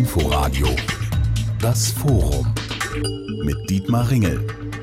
Inforadio Das Forum mit Dietmar Ringel.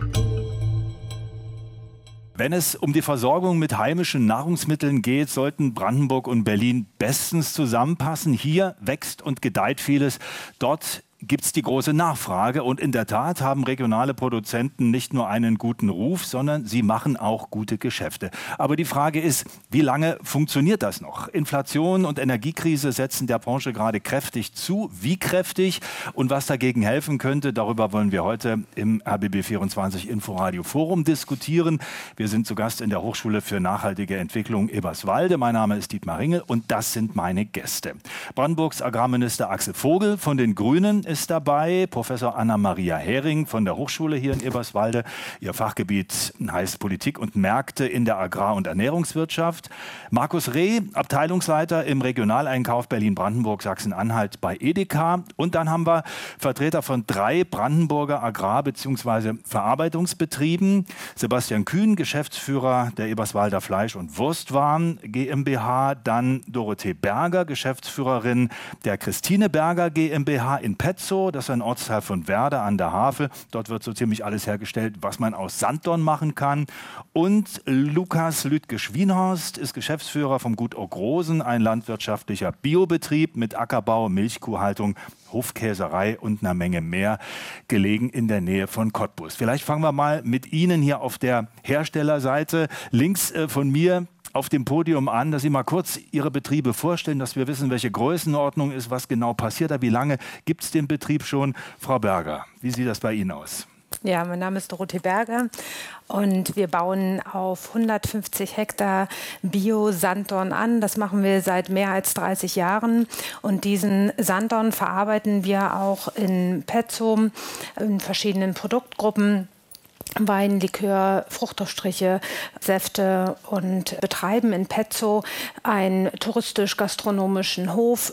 Wenn es um die Versorgung mit heimischen Nahrungsmitteln geht, sollten Brandenburg und Berlin bestens zusammenpassen. Hier wächst und gedeiht vieles. Dort gibt es die große Nachfrage. Und in der Tat haben regionale Produzenten nicht nur einen guten Ruf, sondern sie machen auch gute Geschäfte. Aber die Frage ist, wie lange funktioniert das noch? Inflation und Energiekrise setzen der Branche gerade kräftig zu. Wie kräftig und was dagegen helfen könnte, darüber wollen wir heute im RBB24 Inforadio Forum diskutieren. Wir sind zu Gast in der Hochschule für nachhaltige Entwicklung Eberswalde. Mein Name ist Dietmar Ringel und das sind meine Gäste. Brandenburgs Agrarminister Axel Vogel von den Grünen ist dabei, Professor Anna-Maria Hering von der Hochschule hier in Eberswalde. Ihr Fachgebiet heißt Politik und Märkte in der Agrar- und Ernährungswirtschaft. Markus Reh, Abteilungsleiter im Regionaleinkauf Berlin-Brandenburg, Sachsen-Anhalt bei Edeka. Und dann haben wir Vertreter von 3 Brandenburger Agrar- bzw. Verarbeitungsbetrieben. Sebastian Kühn, Geschäftsführer der Eberswalder Fleisch- und Wurstwaren GmbH. Dann Dorothee Berger, Geschäftsführerin der Christine Berger GmbH in Petzow. Das ist ein Ortsteil von Werder an der Havel. Dort wird so ziemlich alles hergestellt, was man aus Sanddorn machen kann. Und Lukas Lüdke-Schwienhorst ist Geschäftsführer vom Gut Ogrosen, ein landwirtschaftlicher Biobetrieb mit Ackerbau, Milchkuhhaltung, Hofkäserei und einer Menge mehr, gelegen in der Nähe von Cottbus. Vielleicht fangen wir mal mit Ihnen hier auf der Herstellerseite links von mir auf dem Podium an, dass Sie mal kurz Ihre Betriebe vorstellen, dass wir wissen, welche Größenordnung ist, was genau passiert da, wie lange gibt es den Betrieb schon. Frau Berger, wie sieht das bei Ihnen aus? Ja, mein Name ist Dorothee Berger und wir bauen auf 150 Hektar Bio-Sanddorn an. Das machen wir seit mehr als 30 Jahren und diesen Sanddorn verarbeiten wir auch in Petzow in verschiedenen Produktgruppen. Wein, Likör, Fruchtaufstriche, Säfte und betreiben in Petzow einen touristisch-gastronomischen Hof,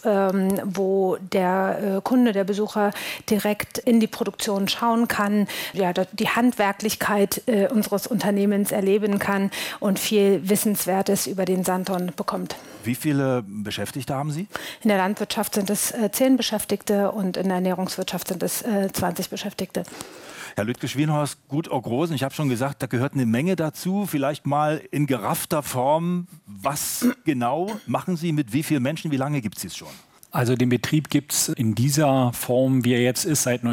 wo der Kunde, der Besucher direkt in die Produktion schauen kann, ja, die Handwerklichkeit unseres Unternehmens erleben kann und viel Wissenswertes über den Sanddorn bekommt. Wie viele Beschäftigte haben Sie? In der Landwirtschaft sind es 10 Beschäftigte und in der Ernährungswirtschaft sind es 20 Beschäftigte. Herr Lüdke-Schwienhorst, Gut Ogrosen, ich habe schon gesagt, da gehört eine Menge dazu. Vielleicht mal in geraffter Form, was genau machen Sie mit wie vielen Menschen, wie lange gibt es es schon? Also den Betrieb gibt es in dieser Form, wie er jetzt ist, seit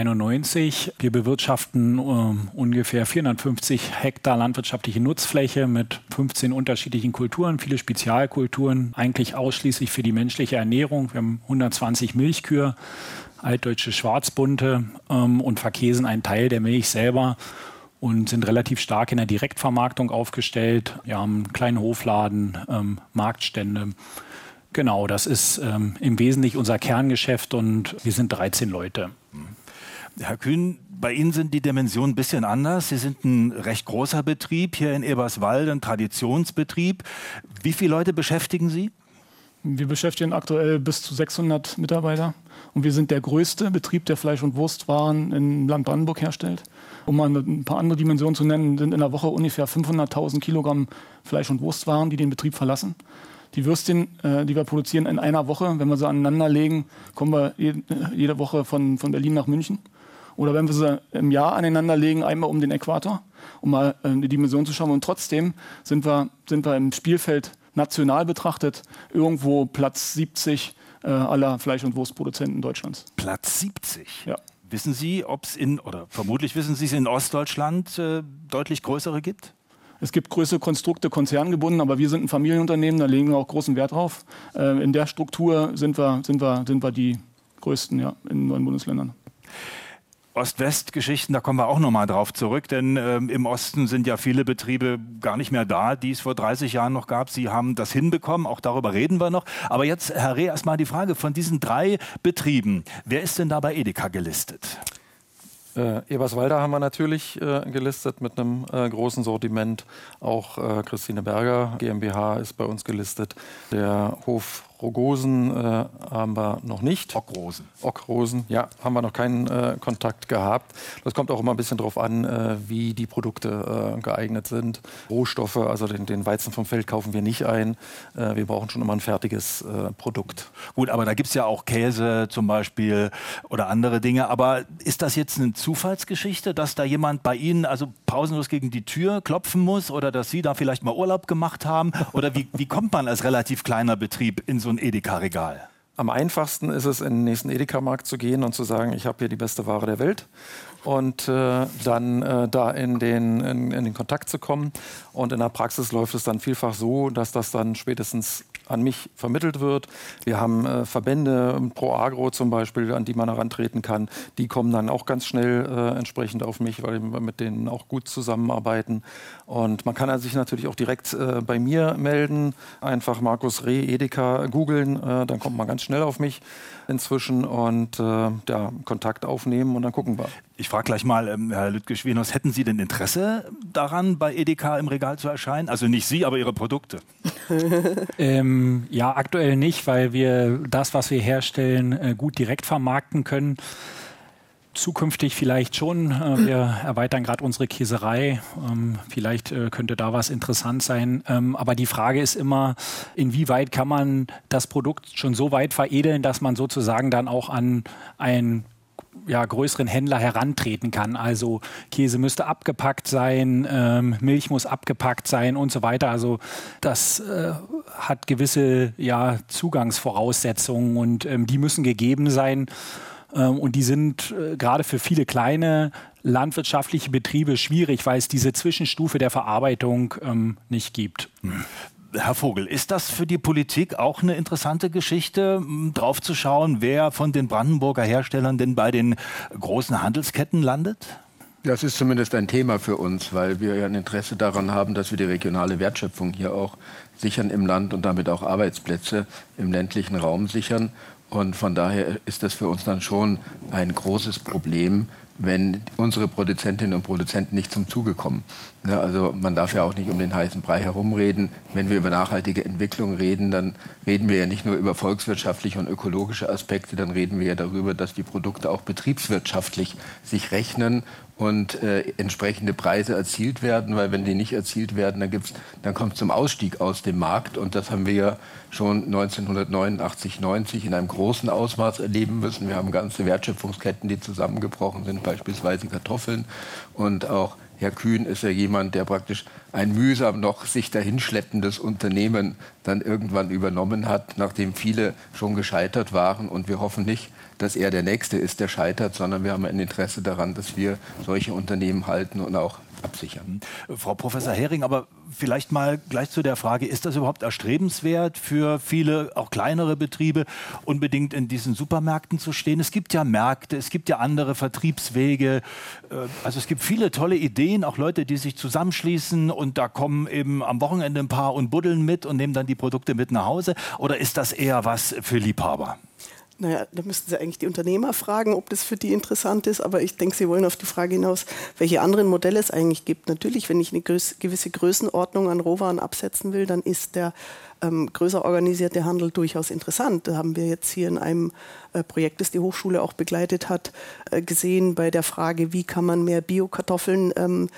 1991. Wir bewirtschaften ungefähr 450 Hektar landwirtschaftliche Nutzfläche mit 15 unterschiedlichen Kulturen, viele Spezialkulturen, eigentlich ausschließlich für die menschliche Ernährung. Wir haben 120 Milchkühe, altdeutsche Schwarzbunte und verkäsen einen Teil der Milch selber und sind relativ stark in der Direktvermarktung aufgestellt. Wir haben einen kleinen Hofladen, Marktstände. Genau, das ist im Wesentlichen unser Kerngeschäft und wir sind 13 Leute. Herr Kühn, bei Ihnen sind die Dimensionen ein bisschen anders. Sie sind ein recht großer Betrieb hier in Eberswalde, ein Traditionsbetrieb. Wie viele Leute beschäftigen Sie? Wir beschäftigen aktuell bis zu 600 Mitarbeiter und wir sind der größte Betrieb, der Fleisch- und Wurstwaren im Land Brandenburg herstellt. Um mal ein paar andere Dimensionen zu nennen, sind in der Woche ungefähr 500.000 Kilogramm Fleisch- und Wurstwaren, die den Betrieb verlassen. Die Würstchen, die wir produzieren in einer Woche, wenn wir sie aneinander legen, kommen wir jede Woche von Berlin nach München. Oder wenn wir sie im Jahr aneinander legen, einmal um den Äquator, um mal die Dimension zu schauen. Und trotzdem sind wir im Spielfeld national betrachtet irgendwo Platz 70 aller Fleisch- und Wurstproduzenten Deutschlands. Platz 70? Ja. Wissen Sie, ob es vermutlich wissen Sie es in Ostdeutschland deutlich größere gibt? Es gibt größere Konstrukte, konzerngebunden, aber wir sind ein Familienunternehmen, da legen wir auch großen Wert drauf. In der Struktur sind wir die größten, ja, in 9 Bundesländern. Ost-West-Geschichten, da kommen wir auch nochmal drauf zurück, denn im Osten sind ja viele Betriebe gar nicht mehr da, die es vor 30 Jahren noch gab. Sie haben das hinbekommen, auch darüber reden wir noch. Aber jetzt, Herr Reh, erstmal die Frage, von diesen 3 Betrieben, wer ist denn da bei Edeka gelistet? Eberswalde haben wir natürlich gelistet mit einem großen Sortiment. Auch Christine Berger GmbH ist bei uns gelistet. Der Hof Rogosen haben wir noch nicht. Ockrosen, ja, haben wir noch keinen Kontakt gehabt. Das kommt auch immer ein bisschen darauf an, wie die Produkte geeignet sind. Rohstoffe, also den Weizen vom Feld kaufen wir nicht ein. Wir brauchen schon immer ein fertiges Produkt. Gut, aber da gibt es ja auch Käse zum Beispiel oder andere Dinge. Aber ist das jetzt eine Zufallsgeschichte, dass da jemand bei Ihnen also pausenlos gegen die Tür klopfen muss oder dass Sie da vielleicht mal Urlaub gemacht haben? Oder wie kommt man als relativ kleiner Betrieb in so ein Edeka-Regal? Am einfachsten ist es, in den nächsten Edeka-Markt zu gehen und zu sagen, ich habe hier die beste Ware der Welt. Und dann da in den Kontakt zu kommen. Und in der Praxis läuft es dann vielfach so, dass das dann spätestens an mich vermittelt wird. Wir haben Verbände, Pro Agro zum Beispiel, an die man herantreten kann. Die kommen dann auch ganz schnell entsprechend auf mich, weil wir mit denen auch gut zusammenarbeiten. Und man kann sich natürlich auch direkt bei mir melden. Einfach Markus Reh, Edeka googeln, dann kommt man ganz schnell auf mich inzwischen und Kontakt aufnehmen und dann gucken wir. Ich frage gleich mal, Herr Lüttke-Schwenhaus, hätten Sie denn Interesse daran, bei Edeka im Regal zu erscheinen? Also nicht Sie, aber Ihre Produkte. Ja, aktuell nicht, weil wir das, was wir herstellen, gut direkt vermarkten können. Zukünftig vielleicht schon. Wir erweitern gerade unsere Käserei. Vielleicht könnte da was interessant sein. Aber die Frage ist immer, inwieweit kann man das Produkt schon so weit veredeln, dass man sozusagen dann auch an einen größeren Händler herantreten kann. Also Käse müsste abgepackt sein, Milch muss abgepackt sein und so weiter. Also das hat gewisse Zugangsvoraussetzungen und die müssen gegeben sein. Und die sind gerade für viele kleine landwirtschaftliche Betriebe schwierig, weil es diese Zwischenstufe der Verarbeitung nicht gibt. Herr Vogel, ist das für die Politik auch eine interessante Geschichte, drauf zu schauen, wer von den Brandenburger Herstellern denn bei den großen Handelsketten landet? Das ist zumindest ein Thema für uns, weil wir ja ein Interesse daran haben, dass wir die regionale Wertschöpfung hier auch sichern im Land und damit auch Arbeitsplätze im ländlichen Raum sichern. Und von daher ist das für uns dann schon ein großes Problem, wenn unsere Produzentinnen und Produzenten nicht zum Zuge kommen. Ja, also man darf ja auch nicht um den heißen Brei herumreden. Wenn wir über nachhaltige Entwicklung reden, dann reden wir ja nicht nur über volkswirtschaftliche und ökologische Aspekte, dann reden wir ja darüber, dass die Produkte auch betriebswirtschaftlich sich rechnen und entsprechende Preise erzielt werden, weil wenn die nicht erzielt werden, dann kommt es zum Ausstieg aus dem Markt und das haben wir ja schon 1989, 90 in einem großen Ausmaß erleben müssen. Wir haben ganze Wertschöpfungsketten, die zusammengebrochen sind, beispielsweise Kartoffeln und auch Herr Kühn ist ja jemand, der praktisch ein mühsam noch sich dahinschleppendes Unternehmen dann irgendwann übernommen hat, nachdem viele schon gescheitert waren. Und wir hoffen nicht, dass er der Nächste ist, der scheitert, sondern wir haben ein Interesse daran, dass wir solche Unternehmen halten und auch absichern. Frau Professor Hering, aber vielleicht mal gleich zu der Frage, ist das überhaupt erstrebenswert für viele, auch kleinere Betriebe, unbedingt in diesen Supermärkten zu stehen? Es gibt ja Märkte, es gibt ja andere Vertriebswege, also es gibt viele tolle Ideen, auch Leute, die sich zusammenschließen und da kommen eben am Wochenende ein paar und buddeln mit und nehmen dann die Produkte mit nach Hause, oder ist das eher was für Liebhaber? Naja, da müssten Sie eigentlich die Unternehmer fragen, ob das für die interessant ist. Aber ich denke, Sie wollen auf die Frage hinaus, welche anderen Modelle es eigentlich gibt. Natürlich, wenn ich eine gewisse Größenordnung an Rohwaren absetzen will, dann ist der größer organisierte Handel durchaus interessant. Da haben wir jetzt hier in einem Projekt, das die Hochschule auch begleitet hat, gesehen bei der Frage, wie kann man mehr Bio-Kartoffeln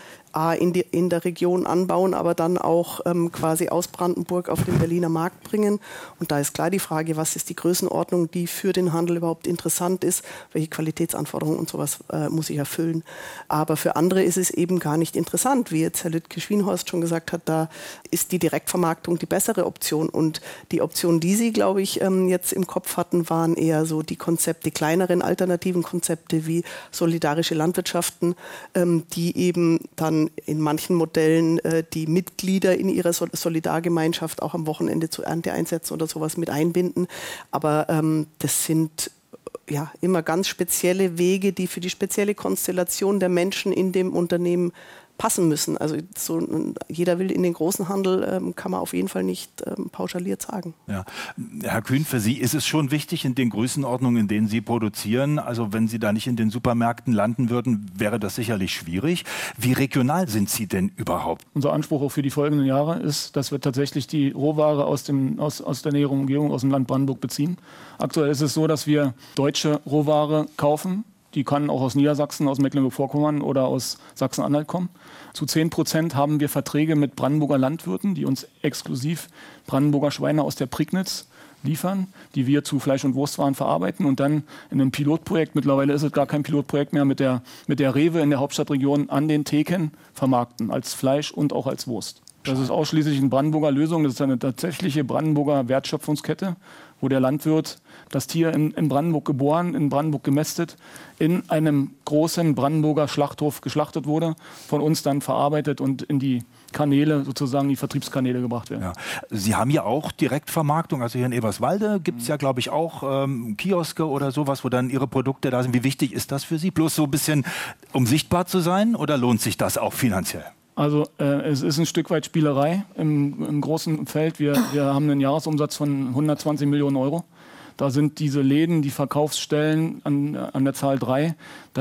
in der Region anbauen, aber dann auch quasi aus Brandenburg auf den Berliner Markt bringen. Und da ist klar die Frage, was ist die Größenordnung, die für den Handel überhaupt interessant ist, welche Qualitätsanforderungen und sowas muss ich erfüllen. Aber für andere ist es eben gar nicht interessant, wie jetzt Herr Lüttke-Schwenhorst schon gesagt hat, da ist die Direktvermarktung die bessere Option. Und die Optionen, die Sie, glaube ich, jetzt im Kopf hatten, waren eher so die Konzepte, kleineren alternativen Konzepte wie solidarische Landwirtschaften, die eben dann in manchen Modellen die Mitglieder in ihrer Solidargemeinschaft auch am Wochenende zu Ernteeinsätzen oder sowas mit einbinden. Aber das sind immer ganz spezielle Wege, die für die spezielle Konstellation der Menschen in dem Unternehmen passen müssen. Also jeder will in den großen Handel, kann man auf jeden Fall nicht pauschaliert sagen. Ja. Herr Kühn, für Sie ist es schon wichtig, in den Größenordnungen, in denen Sie produzieren, also wenn Sie da nicht in den Supermärkten landen würden, wäre das sicherlich schwierig. Wie regional sind Sie denn überhaupt? Unser Anspruch auch für die folgenden Jahre ist, dass wir tatsächlich die Rohware aus der näheren Umgebung, aus dem Land Brandenburg beziehen. Aktuell ist es so, dass wir deutsche Rohware kaufen. Die kann auch aus Niedersachsen, aus Mecklenburg-Vorpommern oder aus Sachsen-Anhalt kommen. Zu 10% haben wir Verträge mit Brandenburger Landwirten, die uns exklusiv Brandenburger Schweine aus der Prignitz liefern, die wir zu Fleisch- und Wurstwaren verarbeiten und dann in einem Pilotprojekt, mittlerweile ist es gar kein Pilotprojekt mehr, mit der Rewe in der Hauptstadtregion an den Theken vermarkten, als Fleisch und auch als Wurst. Das ist ausschließlich eine Brandenburger Lösung, das ist eine tatsächliche Brandenburger Wertschöpfungskette, wo der Landwirt das Tier in Brandenburg geboren, in Brandenburg gemästet, in einem großen Brandenburger Schlachthof geschlachtet wurde, von uns dann verarbeitet und in die Kanäle, sozusagen die Vertriebskanäle gebracht werden. Ja. Sie haben ja auch Direktvermarktung, also hier in Eberswalde gibt es ja, glaube ich, auch Kioske oder sowas, wo dann Ihre Produkte da sind. Wie wichtig ist das für Sie? Bloß so ein bisschen, um sichtbar zu sein, oder lohnt sich das auch finanziell? Also es ist ein Stück weit Spielerei im großen Feld. Wir haben einen Jahresumsatz von 120 Millionen Euro. Da sind diese Läden, die Verkaufsstellen an der Zahl 3,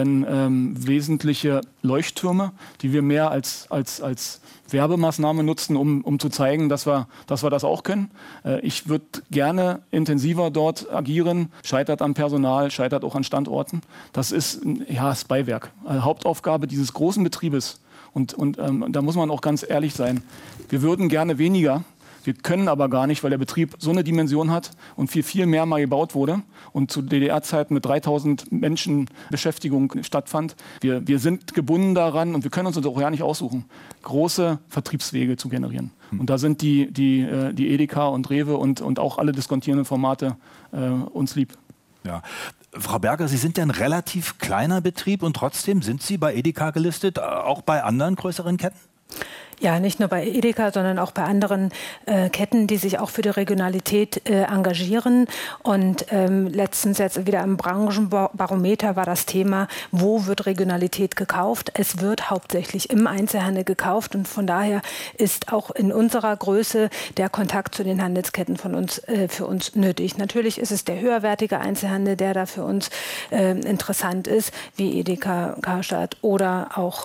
dann wesentliche Leuchttürme, die wir mehr als Werbemaßnahme nutzen, um zu zeigen, dass wir das auch können. Ich würde gerne intensiver dort agieren. Scheitert am Personal, scheitert auch an Standorten. Das ist das Beiwerk. Hauptaufgabe dieses großen Betriebes. Und da muss man auch ganz ehrlich sein. Wir würden gerne weniger. Wir können aber gar nicht, weil der Betrieb so eine Dimension hat und viel mehr mal gebaut wurde und zu DDR-Zeiten mit 3000 Menschen Beschäftigung stattfand. Wir sind gebunden daran und wir können uns das auch ja nicht aussuchen, große Vertriebswege zu generieren. Und da sind die Edeka und Rewe und auch alle diskontierenden Formate uns lieb. Ja. Frau Berger, Sie sind ja ein relativ kleiner Betrieb und trotzdem sind Sie bei Edeka gelistet, auch bei anderen größeren Ketten? Ja, nicht nur bei Edeka, sondern auch bei anderen Ketten, die sich auch für die Regionalität engagieren. Und letztens jetzt wieder im Branchenbarometer war das Thema, wo wird Regionalität gekauft? Es wird hauptsächlich im Einzelhandel gekauft und von daher ist auch in unserer Größe der Kontakt zu den Handelsketten für uns nötig. Natürlich ist es der höherwertige Einzelhandel, der da für uns interessant ist, wie Edeka, Karstadt oder auch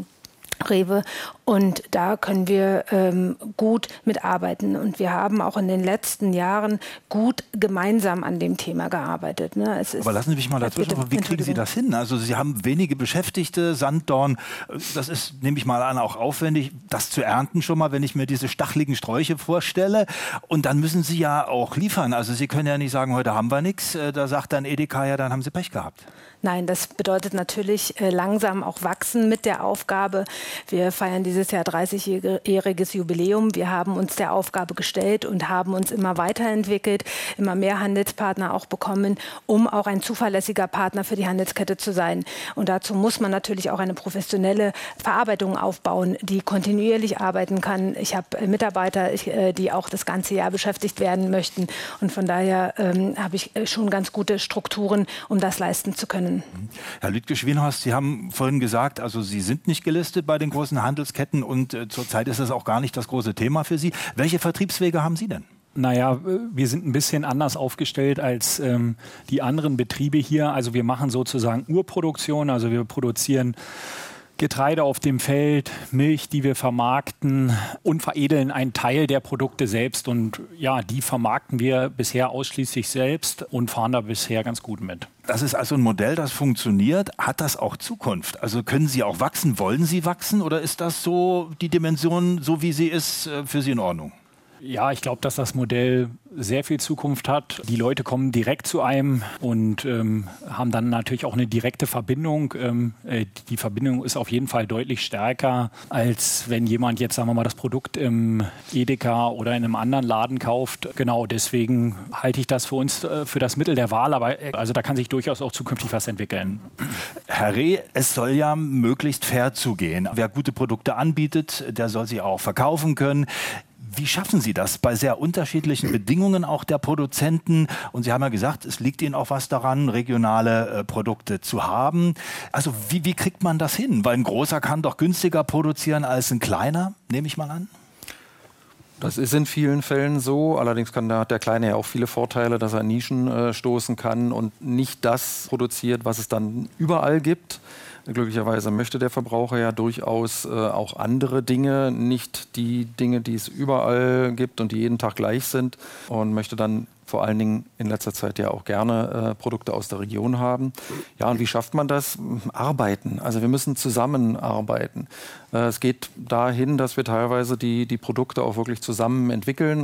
Rewe. Und da können wir gut mitarbeiten. Und wir haben auch in den letzten Jahren gut gemeinsam an dem Thema gearbeitet. Ne? Aber lassen Sie mich mal dazwischen, wie kriegen Sie das hin? Also Sie haben wenige Beschäftigte, Sanddorn, das ist, nehme ich mal an, auch aufwendig, das zu ernten schon mal, wenn ich mir diese stacheligen Sträuche vorstelle. Und dann müssen Sie ja auch liefern. Also Sie können ja nicht sagen, heute haben wir nichts. Da sagt dann Edeka, ja, dann haben Sie Pech gehabt. Nein, das bedeutet natürlich langsam auch wachsen mit der Aufgabe. Wir feiern dieses Jahr 30-jähriges Jubiläum. Wir haben uns der Aufgabe gestellt und haben uns immer weiterentwickelt, immer mehr Handelspartner auch bekommen, um auch ein zuverlässiger Partner für die Handelskette zu sein. Und dazu muss man natürlich auch eine professionelle Verarbeitung aufbauen, die kontinuierlich arbeiten kann. Ich habe Mitarbeiter, die auch das ganze Jahr beschäftigt werden möchten. Und von daher habe ich schon ganz gute Strukturen, um das leisten zu können. Herr Lüdke-Schwienhorst, Sie haben vorhin gesagt, also Sie sind nicht gelistet bei den großen Handelsketten und zurzeit ist das auch gar nicht das große Thema für Sie. Welche Vertriebswege haben Sie denn? Naja, wir sind ein bisschen anders aufgestellt als die anderen Betriebe hier. Also wir machen sozusagen Urproduktion, also wir produzieren Getreide auf dem Feld, Milch, die wir vermarkten und veredeln einen Teil der Produkte selbst. Und ja, die vermarkten wir bisher ausschließlich selbst und fahren da bisher ganz gut mit. Das ist also ein Modell, das funktioniert. Hat das auch Zukunft? Also können Sie auch wachsen? Wollen Sie wachsen? Oder ist das so die Dimension, so wie sie ist, für Sie in Ordnung? Ja, ich glaube, dass das Modell sehr viel Zukunft hat. Die Leute kommen direkt zu einem und haben dann natürlich auch eine direkte Verbindung. Die Verbindung ist auf jeden Fall deutlich stärker, als wenn jemand jetzt, sagen wir mal, das Produkt im Edeka oder in einem anderen Laden kauft. Genau, deswegen halte ich das für uns für das Mittel der Wahl. Aber also da kann sich durchaus auch zukünftig was entwickeln. Herr Reh, es soll ja möglichst fair zugehen. Wer gute Produkte anbietet, der soll sie auch verkaufen können. Wie schaffen Sie das bei sehr unterschiedlichen Bedingungen auch der Produzenten? Und Sie haben ja gesagt, es liegt Ihnen auch was daran, regionale Produkte zu haben. Also wie kriegt man das hin? Weil ein Großer kann doch günstiger produzieren als ein Kleiner, nehme ich mal an. Das ist in vielen Fällen so. Allerdings hat der Kleine ja auch viele Vorteile, dass er in Nischen stoßen kann und nicht das produziert, was es dann überall gibt. Glücklicherweise möchte der Verbraucher ja durchaus auch andere Dinge, nicht die Dinge, die es überall gibt und die jeden Tag gleich sind, und möchte dann vor allen Dingen in letzter Zeit ja auch gerne Produkte aus der Region haben. Ja, und wie schafft man das? Arbeiten. Also wir müssen zusammenarbeiten. Es geht dahin, dass wir teilweise die Produkte auch wirklich zusammen entwickeln.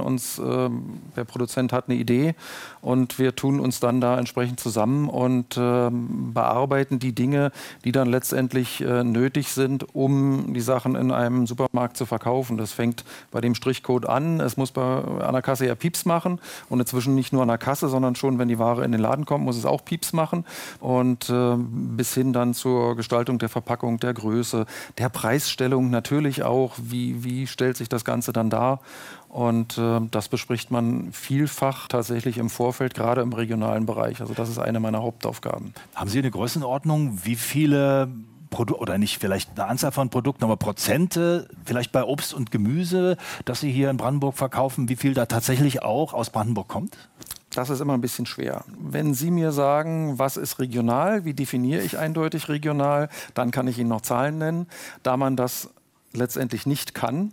Der Produzent hat eine Idee und wir tun uns dann da entsprechend zusammen und bearbeiten die Dinge, die dann letztendlich nötig sind, um die Sachen in einem Supermarkt zu verkaufen. Das fängt bei dem Strichcode an. Es muss an der Kasse ja Pieps machen und inzwischen nicht nur an der Kasse, sondern schon, wenn die Ware in den Laden kommt, muss es auch Pieps machen. Und bis hin dann zur Gestaltung der Verpackung, der Größe, der Preisstellung natürlich auch. Wie stellt sich das Ganze dann dar? Und das bespricht man vielfach tatsächlich im Vorfeld, gerade im regionalen Bereich. Also das ist eine meiner Hauptaufgaben. Haben Sie eine Größenordnung, wie viele oder nicht vielleicht eine Anzahl von Produkten, aber Prozente, vielleicht bei Obst und Gemüse, das Sie hier in Brandenburg verkaufen, wie viel da tatsächlich auch aus Brandenburg kommt? Das ist immer ein bisschen schwer. Wenn Sie mir sagen, was ist regional, wie definiere ich eindeutig regional, dann kann ich Ihnen noch Zahlen nennen. Da man das letztendlich nicht kann,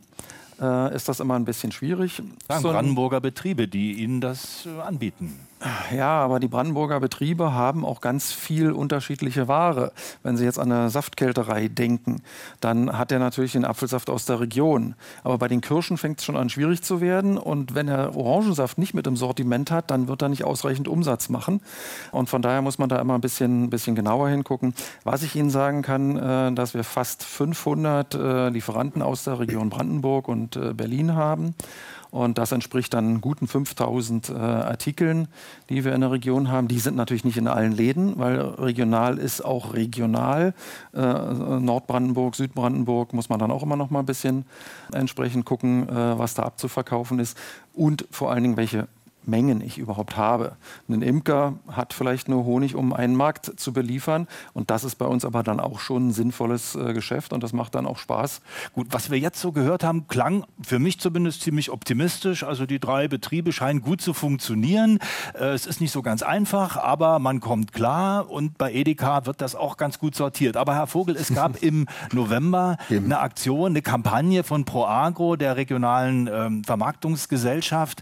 ist das immer ein bisschen schwierig. Brandenburger Betriebe, die Ihnen das anbieten. Ja, aber die Brandenburger Betriebe haben auch ganz viel unterschiedliche Ware. Wenn Sie jetzt an eine Saftkälterei denken, dann hat er natürlich den Apfelsaft aus der Region. Aber bei den Kirschen fängt es schon an, schwierig zu werden. Und wenn er Orangensaft nicht mit im Sortiment hat, dann wird er nicht ausreichend Umsatz machen. Und von daher muss man da immer ein bisschen genauer hingucken. Was ich Ihnen sagen kann, dass wir fast 500 Lieferanten aus der Region Brandenburg und Berlin haben. Und das entspricht dann guten 5000 Artikeln, die wir in der Region haben. Die sind natürlich nicht in allen Läden, weil regional ist auch regional. Nordbrandenburg, Südbrandenburg muss man dann auch immer noch mal ein bisschen entsprechend gucken, was da abzuverkaufen ist. Und vor allen Dingen, welche Mengen ich überhaupt habe. Ein Imker hat vielleicht nur Honig, um einen Markt zu beliefern. Und das ist bei uns aber dann auch schon ein sinnvolles Geschäft und das macht dann auch Spaß. Gut, was wir jetzt so gehört haben, klang für mich zumindest ziemlich optimistisch. Also die 3 Betriebe scheinen gut zu funktionieren. Es ist nicht so ganz einfach, aber man kommt klar und bei Edeka wird das auch ganz gut sortiert. Aber Herr Vogel, es gab im November eine Aktion, eine Kampagne von ProAgro, der regionalen Vermarktungsgesellschaft,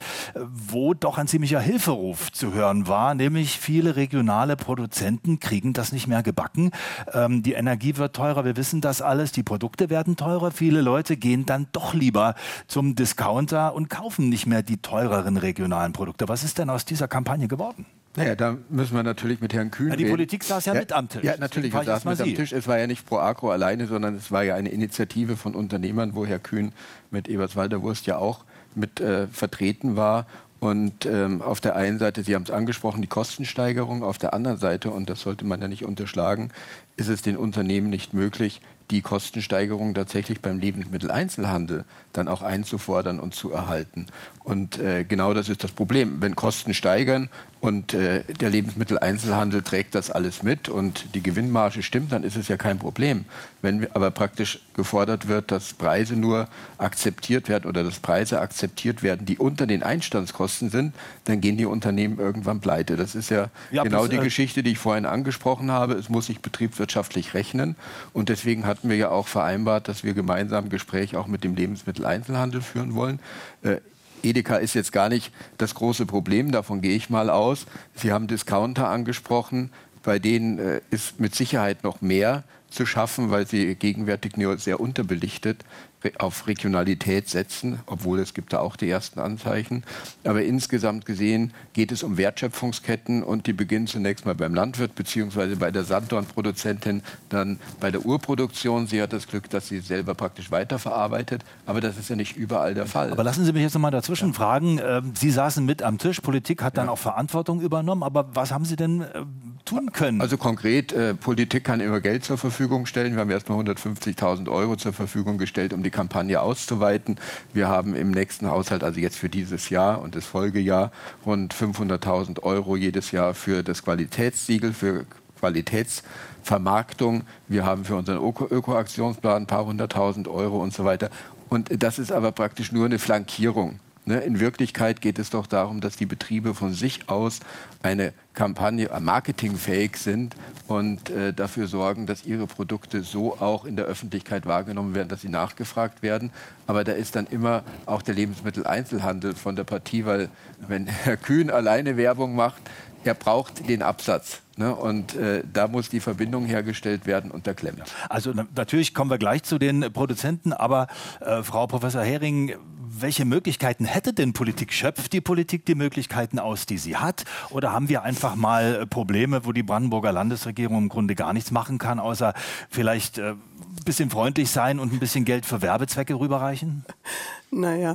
wo doch ein ziemlicher Hilferuf zu hören war, nämlich viele regionale Produzenten kriegen das nicht mehr gebacken. Die Energie wird teurer, wir wissen das alles, die Produkte werden teurer. Viele Leute gehen dann doch lieber zum Discounter und kaufen nicht mehr die teureren regionalen Produkte. Was ist denn aus dieser Kampagne geworden? Naja, da müssen wir natürlich mit Herrn Kühn reden. Die Politik saß ja mit am Tisch. Ja, natürlich, wir saßen mit am Tisch. Es war ja nicht ProAgro alleine, sondern es war ja eine Initiative von Unternehmern, wo Herr Kühn mit Eberswalder Wurst ja auch mit vertreten war. Und auf der einen Seite, Sie haben es angesprochen, die Kostensteigerung, auf der anderen Seite, und das sollte man ja nicht unterschlagen, ist es den Unternehmen nicht möglich, die Kostensteigerung tatsächlich beim Lebensmitteleinzelhandel dann auch einzufordern und zu erhalten. Und genau das ist das Problem. Wenn Kosten steigern und der Lebensmitteleinzelhandel trägt das alles mit und die Gewinnmarge stimmt, dann ist es ja kein Problem. Wenn aber praktisch gefordert wird, dass Preise nur akzeptiert werden oder dass Preise akzeptiert werden, die unter den Einstandskosten sind, dann gehen die Unternehmen irgendwann pleite. Das ist ja genau die Geschichte, die ich vorhin angesprochen habe. Es muss sich betriebswirtschaftlich rechnen und deswegen hatten wir ja auch vereinbart, dass wir gemeinsam ein Gespräch auch mit dem Lebensmitteleinzelhandel führen wollen. Edeka ist jetzt gar nicht das große Problem, davon gehe ich mal aus. Sie haben Discounter angesprochen, bei denen ist mit Sicherheit noch mehr zu schaffen, weil sie gegenwärtig nur sehr unterbelichtet auf Regionalität setzen, obwohl es gibt da auch die ersten Anzeichen. Aber insgesamt gesehen geht es um Wertschöpfungsketten und die beginnen zunächst mal beim Landwirt beziehungsweise bei der Sanddornproduzentin, dann bei der Urproduktion. Sie hat das Glück, dass sie selber praktisch weiterverarbeitet, aber das ist ja nicht überall der Fall. Aber lassen Sie mich jetzt noch mal dazwischen fragen. Sie saßen mit am Tisch, Politik hat dann auch Verantwortung übernommen, aber was haben Sie denn tun können? Also konkret, Politik kann immer Geld zur Verfügung stellen. Wir haben erst mal 150.000 € zur Verfügung gestellt, um die Kampagne auszuweiten. Wir haben im nächsten Haushalt, also jetzt für dieses Jahr und das Folgejahr, rund 500.000 € jedes Jahr für das Qualitätssiegel, für Qualitätsvermarktung. Wir haben für unseren Öko-Aktionsplan ein paar 100.000 € und so weiter. Und das ist aber praktisch nur eine Flankierung. In Wirklichkeit geht es doch darum, dass die Betriebe von sich aus eine Kampagne marketingfähig sind und dafür sorgen, dass ihre Produkte so auch in der Öffentlichkeit wahrgenommen werden, dass sie nachgefragt werden. Aber da ist dann immer auch der Lebensmitteleinzelhandel von der Partie, weil wenn Herr Kühn alleine Werbung macht, er braucht den Absatz. Und da muss die Verbindung hergestellt werden und da klemmt. Also natürlich kommen wir gleich zu den Produzenten, aber Frau Professor Hering, welche Möglichkeiten hätte denn Politik? Schöpft die Politik die Möglichkeiten aus, die sie hat? Oder haben wir einfach mal Probleme, wo die Brandenburger Landesregierung im Grunde gar nichts machen kann, außer vielleicht ein bisschen freundlich sein und ein bisschen Geld für Werbezwecke rüberreichen? Naja,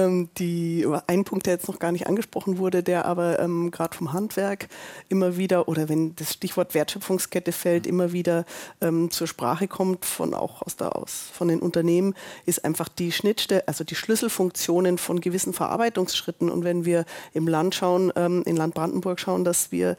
ein Punkt, der jetzt noch gar nicht angesprochen wurde, der aber gerade vom Handwerk immer wieder, oder wenn das Stichwort Wertschöpfungskette fällt, immer wieder zur Sprache kommt, von den Unternehmen, ist einfach die Schnittstelle, also die Schlüsselfunktionen von gewissen Verarbeitungsschritten. Und wenn wir im Land schauen, in Land Brandenburg schauen, dass wir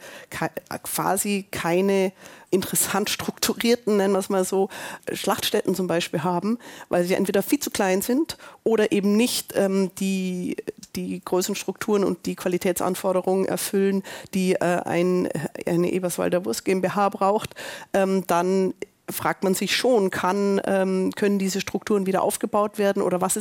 quasi keine interessant strukturierten, nennen wir es mal so, Schlachtstätten zum Beispiel haben, weil sie entweder viel zu klein sind oder eben nicht die größeren Strukturen und die Qualitätsanforderungen erfüllen, die eine Eberswalder Wurst GmbH braucht, dann fragt man sich schon, können diese Strukturen wieder aufgebaut werden oder was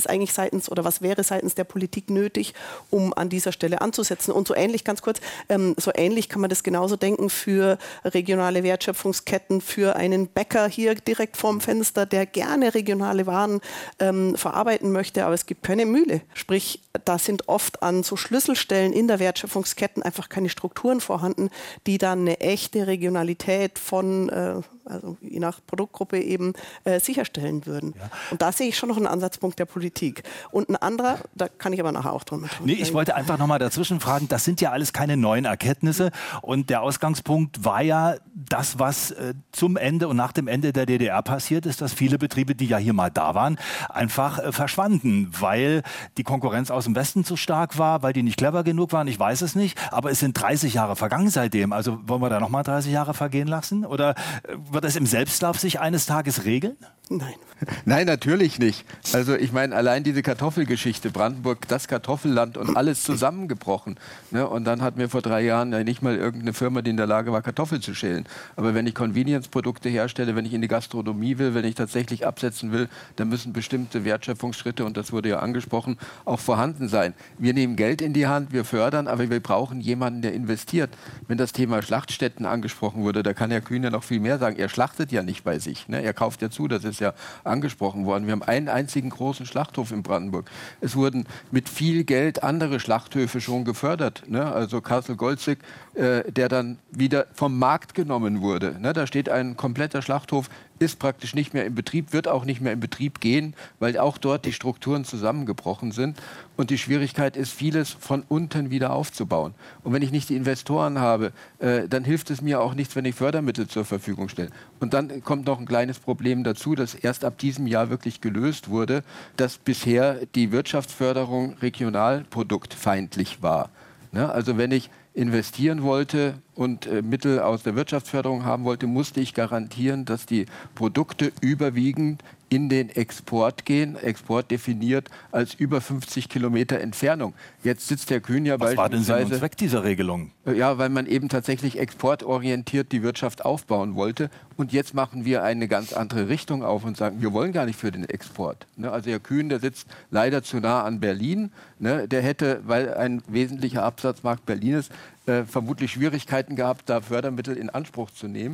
wäre seitens der Politik nötig, um an dieser Stelle anzusetzen? Und so ähnlich, ganz kurz, so ähnlich kann man das genauso denken für regionale Wertschöpfungsketten, für einen Bäcker hier direkt vorm Fenster, der gerne regionale Waren verarbeiten möchte, aber es gibt keine Mühle. Sprich, da sind oft an so Schlüsselstellen in der Wertschöpfungsketten einfach keine Strukturen vorhanden, die dann eine echte Regionalität von also je nach Produktgruppe eben sicherstellen würden. Ja. Und da sehe ich schon noch einen Ansatzpunkt der Politik. Und ein anderer, da kann ich aber nachher auch drüber sprechen. Nee, ich wollte einfach noch mal dazwischen fragen, das sind ja alles keine neuen Erkenntnisse und der Ausgangspunkt war ja das, was zum Ende und nach dem Ende der DDR passiert ist, dass viele Betriebe, die ja hier mal da waren, einfach verschwanden, weil die Konkurrenz aus dem Westen zu stark war, weil die nicht clever genug waren, ich weiß es nicht, aber es sind 30 Jahre vergangen seitdem. Also wollen wir da noch mal 30 Jahre vergehen lassen oder wird das im Selbstlauf sich eines Tages regeln? Nein. Nein, natürlich nicht. Also ich meine, allein diese Kartoffelgeschichte, Brandenburg, das Kartoffelland und alles zusammengebrochen. Ne? Und dann hatten wir vor 3 Jahren ja nicht mal irgendeine Firma, die in der Lage war, Kartoffeln zu schälen. Aber wenn ich Convenience-Produkte herstelle, wenn ich in die Gastronomie will, wenn ich tatsächlich absetzen will, dann müssen bestimmte Wertschöpfungsschritte, und das wurde ja angesprochen, auch vorhanden sein. Wir nehmen Geld in die Hand, wir fördern, aber wir brauchen jemanden, der investiert. Wenn das Thema Schlachtstätten angesprochen wurde, da kann Herr Kühn ja noch viel mehr sagen. Er schlachtet ja nicht bei sich. Ne? Er kauft ja zu, das ist ja angesprochen worden. Wir haben einen einzigen großen Schlachthof in Brandenburg. Es wurden mit viel Geld andere Schlachthöfe schon gefördert. Ne? Also Kassel-Golzig, der dann wieder vom Markt genommen wurde. Ne? Da steht ein kompletter Schlachthof, ist praktisch nicht mehr in Betrieb, wird auch nicht mehr in Betrieb gehen, weil auch dort die Strukturen zusammengebrochen sind. Und die Schwierigkeit ist, vieles von unten wieder aufzubauen. Und wenn ich nicht die Investoren habe, dann hilft es mir auch nichts, wenn ich Fördermittel zur Verfügung stelle. Und dann kommt noch ein kleines Problem dazu, das erst ab diesem Jahr wirklich gelöst wurde, dass bisher die Wirtschaftsförderung regionalproduktfeindlich war. Ne? Also wenn ich investieren wollte und Mittel aus der Wirtschaftsförderung haben wollte, musste ich garantieren, dass die Produkte überwiegend in den Export gehen. Export definiert als über 50 Kilometer Entfernung. Jetzt sitzt Herr Kühn ja beispielsweise... Was war denn Sinn und Zweck dieser Regelung? Ja, weil man eben tatsächlich exportorientiert die Wirtschaft aufbauen wollte. Und jetzt machen wir eine ganz andere Richtung auf und sagen, wir wollen gar nicht für den Export. Ne? Also Herr Kühn, der sitzt leider zu nah an Berlin. Ne? Der hätte, weil ein wesentlicher Absatzmarkt Berlin ist, vermutlich Schwierigkeiten gehabt, da Fördermittel in Anspruch zu nehmen.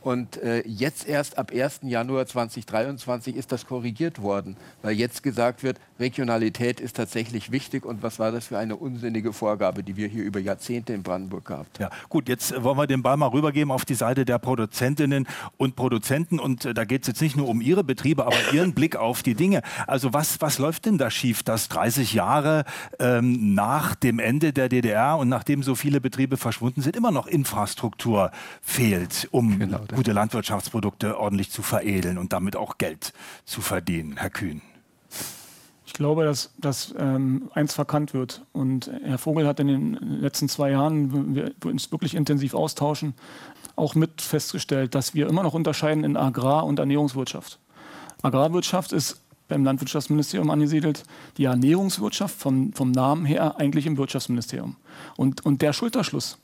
Und jetzt erst ab 1. Januar 2023 ist das korrigiert worden, weil jetzt gesagt wird, Regionalität ist tatsächlich wichtig. Und was war das für eine unsinnige Vorgabe, die wir hier über Jahrzehnte in Brandenburg gehabt haben? Ja, gut, jetzt wollen wir den Ball mal rübergeben auf die Seite der Produzentinnen und Produzenten. Und da geht es jetzt nicht nur um Ihre Betriebe, aber Ihren Blick auf die Dinge. Also was läuft denn da schief, dass 30 Jahre nach dem Ende der DDR und nachdem so viele Betriebe verschwunden sind, immer noch Infrastruktur fehlt, um gute Landwirtschaftsprodukte ordentlich zu veredeln und damit auch Geld zu verdienen? Herr Kühn. Ich glaube, dass eins verkannt wird. Und Herr Vogel hat in den letzten 2 Jahren, wir uns wirklich intensiv austauschen, auch mit festgestellt, dass wir immer noch unterscheiden in Agrar- und Ernährungswirtschaft. Agrarwirtschaft ist beim Landwirtschaftsministerium angesiedelt, die Ernährungswirtschaft vom Namen her eigentlich im Wirtschaftsministerium. Und der Schulterschluss,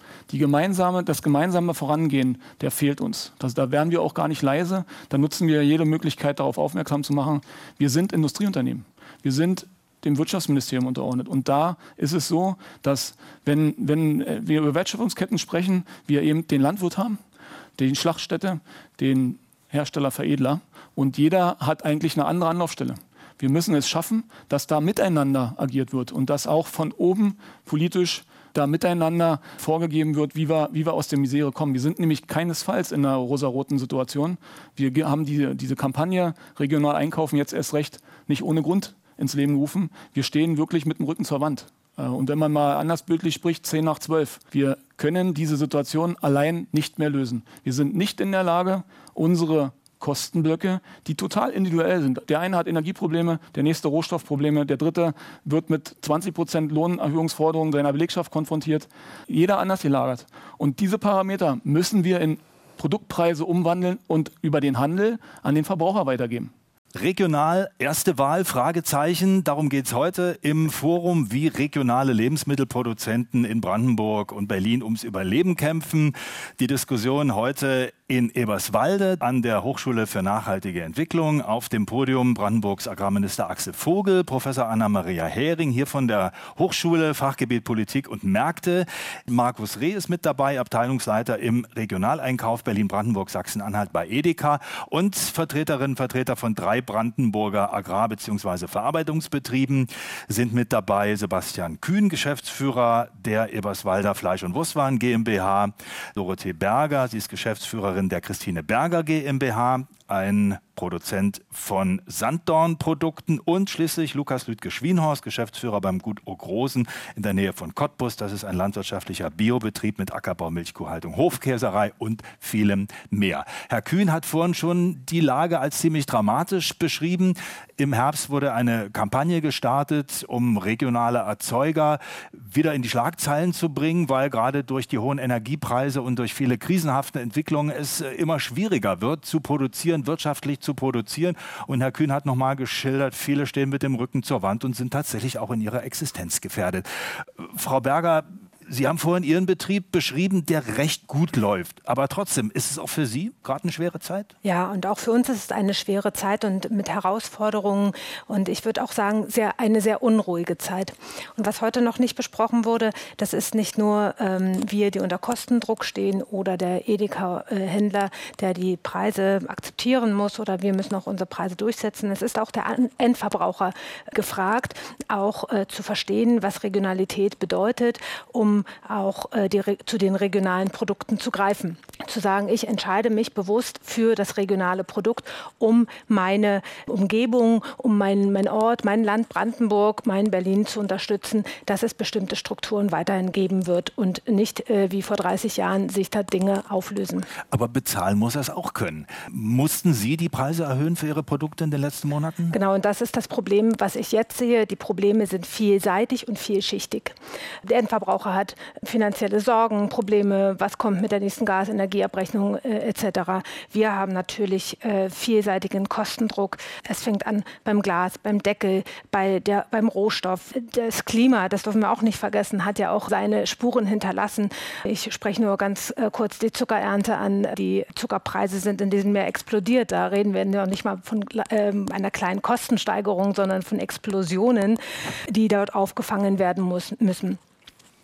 das gemeinsame Vorangehen, der fehlt uns. Da werden wir auch gar nicht leise. Da nutzen wir jede Möglichkeit, darauf aufmerksam zu machen. Wir sind Industrieunternehmen. Wir sind dem Wirtschaftsministerium unterordnet. Und da ist es so, dass wenn wir über Wertschöpfungsketten sprechen, wir eben den Landwirt haben, den Schlachtstätte, den Hersteller, Veredler, und jeder hat eigentlich eine andere Anlaufstelle. Wir müssen es schaffen, dass da miteinander agiert wird und dass auch von oben politisch da miteinander vorgegeben wird, wie wir aus der Misere kommen. Wir sind nämlich keinesfalls in einer rosaroten Situation. Wir haben diese Kampagne regional einkaufen jetzt erst recht nicht ohne Grund ins Leben gerufen. Wir stehen wirklich mit dem Rücken zur Wand. Und wenn man mal anders bildlich spricht, 10 nach 12. Wir können diese Situation allein nicht mehr lösen. Wir sind nicht in der Lage, unsere Kostenblöcke, die total individuell sind. Der eine hat Energieprobleme, der nächste Rohstoffprobleme, der dritte wird mit 20% Lohnerhöhungsforderungen seiner Belegschaft konfrontiert. Jeder anders gelagert. Und diese Parameter müssen wir in Produktpreise umwandeln und über den Handel an den Verbraucher weitergeben. Regional, erste Wahl, Fragezeichen. Darum geht es heute im Forum, wie regionale Lebensmittelproduzenten in Brandenburg und Berlin ums Überleben kämpfen. Die Diskussion heute in Eberswalde an der Hochschule für nachhaltige Entwicklung. Auf dem Podium Brandenburgs Agrarminister Axel Vogel, Professor Anna-Maria Hering, hier von der Hochschule, Fachgebiet Politik und Märkte. Markus Reh ist mit dabei, Abteilungsleiter im Regionaleinkauf Berlin-Brandenburg, Sachsen-Anhalt bei Edeka. Und Vertreterinnen und Vertreter von 3 Brandenburger Agrar- bzw. Verarbeitungsbetrieben sind mit dabei. Sebastian Kühn, Geschäftsführer der Eberswalder Fleisch- und Wurstwaren GmbH. Dorothee Berger, sie ist Geschäftsführerin der Christine Berger GmbH, ein Produzent von Sanddornprodukten, und schließlich Lukas Lüdke-Schwienhorst, Geschäftsführer beim Gut Ogrosen in der Nähe von Cottbus. Das ist ein landwirtschaftlicher Biobetrieb mit Ackerbau, Milchkuhhaltung, Hofkäserei und vielem mehr. Herr Kühn hat vorhin schon die Lage als ziemlich dramatisch beschrieben. Im Herbst wurde eine Kampagne gestartet, um regionale Erzeuger wieder in die Schlagzeilen zu bringen, weil gerade durch die hohen Energiepreise und durch viele krisenhafte Entwicklungen es immer schwieriger wird, zu produzieren, wirtschaftlich zu produzieren. Und Herr Kühn hat nochmal geschildert, viele stehen mit dem Rücken zur Wand und sind tatsächlich auch in ihrer Existenz gefährdet. Frau Berger, Sie haben vorhin Ihren Betrieb beschrieben, der recht gut läuft. Aber trotzdem, ist es auch für Sie gerade eine schwere Zeit? Ja, und auch für uns ist es eine schwere Zeit und mit Herausforderungen. Und ich würde auch sagen, eine sehr unruhige Zeit. Und was heute noch nicht besprochen wurde, das ist nicht nur wir, die unter Kostendruck stehen, oder der Edeka-Händler, der die Preise akzeptieren muss, oder wir müssen auch unsere Preise durchsetzen. Es ist auch der Endverbraucher gefragt, auch zu verstehen, was Regionalität bedeutet, um auch zu den regionalen Produkten zu greifen. Zu sagen, ich entscheide mich bewusst für das regionale Produkt, um meine Umgebung, um meinen Ort, mein Land Brandenburg, mein Berlin zu unterstützen, dass es bestimmte Strukturen weiterhin geben wird und nicht wie vor 30 Jahren sich da Dinge auflösen. Aber bezahlen muss er es auch können. Mussten Sie die Preise erhöhen für Ihre Produkte in den letzten Monaten? Genau, und das ist das Problem, was ich jetzt sehe. Die Probleme sind vielseitig und vielschichtig. Der Endverbraucher hat finanzielle Sorgen, Probleme, was kommt mit der nächsten Gasenergieabrechnung etc. Wir haben natürlich vielseitigen Kostendruck. Es fängt an beim Glas, beim Deckel, beim Rohstoff. Das Klima, das dürfen wir auch nicht vergessen, hat ja auch seine Spuren hinterlassen. Ich spreche nur ganz kurz die Zuckerernte an. Die Zuckerpreise sind in diesem Jahr explodiert. Da reden wir noch nicht mal von einer kleinen Kostensteigerung, sondern von Explosionen, die dort aufgefangen werden müssen.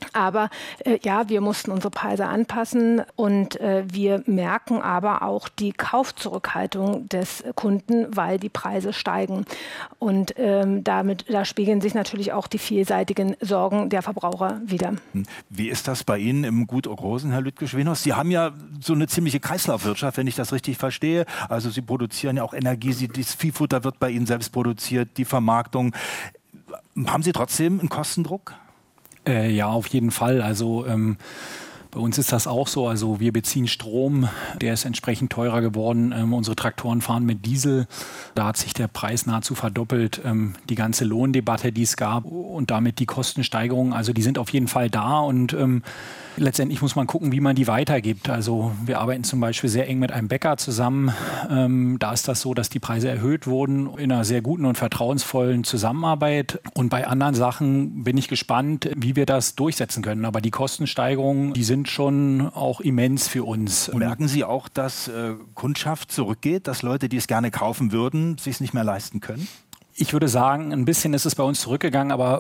Aber ja, wir mussten unsere Preise anpassen und wir merken aber auch die Kaufzurückhaltung des Kunden, weil die Preise steigen. Und da spiegeln sich natürlich auch die vielseitigen Sorgen der Verbraucher wider. Wie ist das bei Ihnen im Gut Rosen, Herr Lüttke-Schwenhorst? Sie haben ja so eine ziemliche Kreislaufwirtschaft, wenn ich das richtig verstehe. Also Sie produzieren ja auch Energie, das Viehfutter wird bei Ihnen selbst produziert, die Vermarktung. Haben Sie trotzdem einen Kostendruck? Ja, auf jeden Fall. Also bei uns ist das auch so. Also wir beziehen Strom, der ist entsprechend teurer geworden. Unsere Traktoren fahren mit Diesel. Da hat sich der Preis nahezu verdoppelt. Die ganze Lohndebatte, die es gab und damit die Kostensteigerungen, also die sind auf jeden Fall da. Und letztendlich muss man gucken, wie man die weitergibt. Also wir arbeiten zum Beispiel sehr eng mit einem Bäcker zusammen. Da ist das so, dass die Preise erhöht wurden in einer sehr guten und vertrauensvollen Zusammenarbeit. Und bei anderen Sachen bin ich gespannt, wie wir das durchsetzen können. Aber die Kostensteigerungen, die sind schon auch immens für uns. Merken Sie auch, dass Kundschaft zurückgeht, dass Leute, die es gerne kaufen würden, sich es nicht mehr leisten können? Ich würde sagen, ein bisschen ist es bei uns zurückgegangen, aber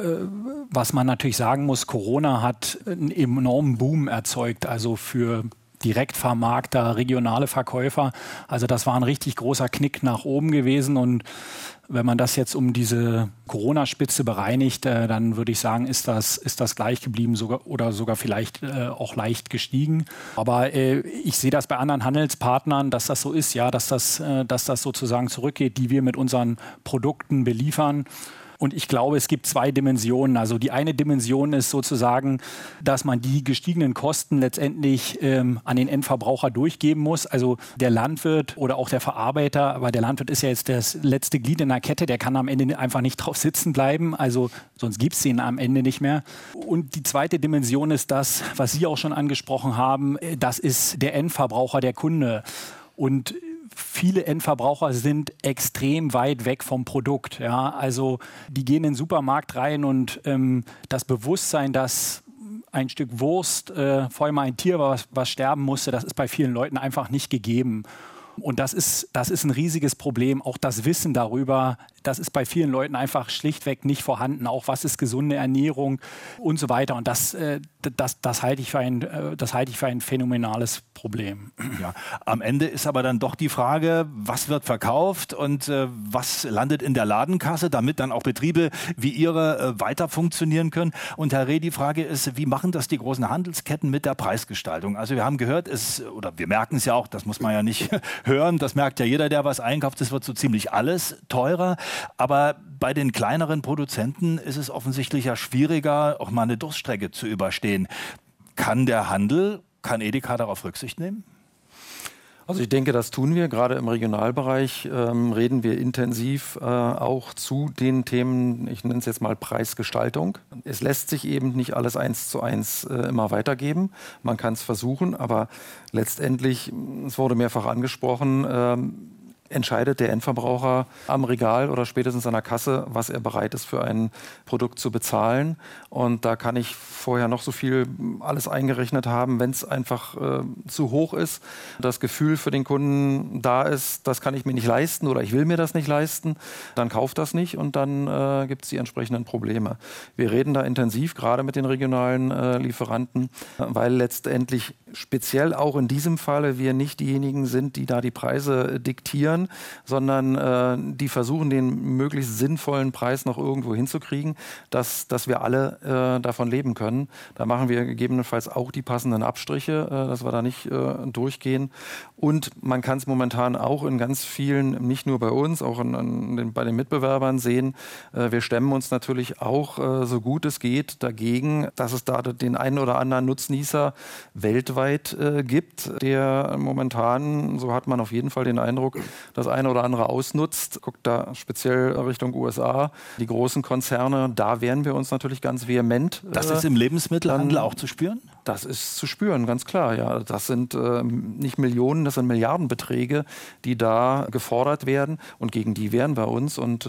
was man natürlich sagen muss, Corona hat einen enormen Boom erzeugt, also für Direktvermarkter, regionale Verkäufer. Also das war ein richtig großer Knick nach oben gewesen und wenn man das jetzt um diese Corona-Spitze bereinigt, dann würde ich sagen, ist das gleich geblieben oder sogar vielleicht auch leicht gestiegen. Aber ich sehe das bei anderen Handelspartnern, dass das so ist, ja, dass das sozusagen zurückgeht, die wir mit unseren Produkten beliefern. Und ich glaube, es gibt zwei Dimensionen. Also die eine Dimension ist sozusagen, dass man die gestiegenen Kosten letztendlich an den Endverbraucher durchgeben muss. Also der Landwirt oder auch der Verarbeiter, aber der Landwirt ist ja jetzt das letzte Glied in der Kette, der kann am Ende einfach nicht drauf sitzen bleiben. Also sonst gibt es den am Ende nicht mehr. Und die zweite Dimension ist das, was Sie auch schon angesprochen haben, das ist der Endverbraucher, der Kunde. Und viele Endverbraucher sind extrem weit weg vom Produkt. Ja? Also die gehen in den Supermarkt rein und das Bewusstsein, dass ein Stück Wurst, vorher mal ein Tier war, was sterben musste, das ist bei vielen Leuten einfach nicht gegeben. Und das ist ein riesiges Problem. Auch das Wissen darüber, das ist bei vielen Leuten einfach schlichtweg nicht vorhanden. Auch was ist gesunde Ernährung und so weiter. Und das halte ich für ein phänomenales Problem. Ja, am Ende ist aber dann doch die Frage, was wird verkauft und was landet in der Ladenkasse, damit dann auch Betriebe wie Ihre weiter funktionieren können. Und Herr Reh, die Frage ist, wie machen das die großen Handelsketten mit der Preisgestaltung? Also wir haben gehört, wir merken es ja auch, das muss man ja nicht hören, das merkt ja jeder, der was einkauft, es wird so ziemlich alles teurer. Aber bei den kleineren Produzenten ist es offensichtlich ja schwieriger, auch mal eine Durststrecke zu überstehen. Kann Edeka darauf Rücksicht nehmen? Also ich denke, das tun wir. Gerade im Regionalbereich reden wir intensiv auch zu den Themen, ich nenne es jetzt mal Preisgestaltung. Es lässt sich eben nicht alles 1:1 immer weitergeben. Man kann es versuchen, aber letztendlich, es wurde mehrfach angesprochen, entscheidet der Endverbraucher am Regal oder spätestens an der Kasse, was er bereit ist, für ein Produkt zu bezahlen. Und da kann ich vorher noch so viel alles eingerechnet haben, wenn es einfach zu hoch ist, das Gefühl für den Kunden da ist, das kann ich mir nicht leisten oder ich will mir das nicht leisten, dann kauft das nicht und dann gibt es die entsprechenden Probleme. Wir reden da intensiv, gerade mit den regionalen Lieferanten, weil letztendlich speziell auch in diesem Falle wir nicht diejenigen sind, die da die Preise diktieren, sondern die versuchen, den möglichst sinnvollen Preis noch irgendwo hinzukriegen, dass wir alle davon leben können. Da machen wir gegebenenfalls auch die passenden Abstriche, dass wir da nicht durchgehen. Und man kann es momentan auch in ganz vielen, nicht nur bei uns, auch bei den Mitbewerbern sehen. Wir stemmen uns natürlich auch, so gut es geht, dagegen, dass es da den einen oder anderen Nutznießer weltweit gibt, der momentan, so hat man auf jeden Fall den Eindruck, das eine oder andere ausnutzt. Guckt da speziell Richtung USA, die großen Konzerne, da wehren wir uns natürlich ganz vehement. Das ist im Lebensmittelhandel auch zu spüren? Das ist zu spüren, ganz klar. Ja, das sind nicht Millionen, das sind Milliardenbeträge, die da gefordert werden und gegen die wehren wir uns und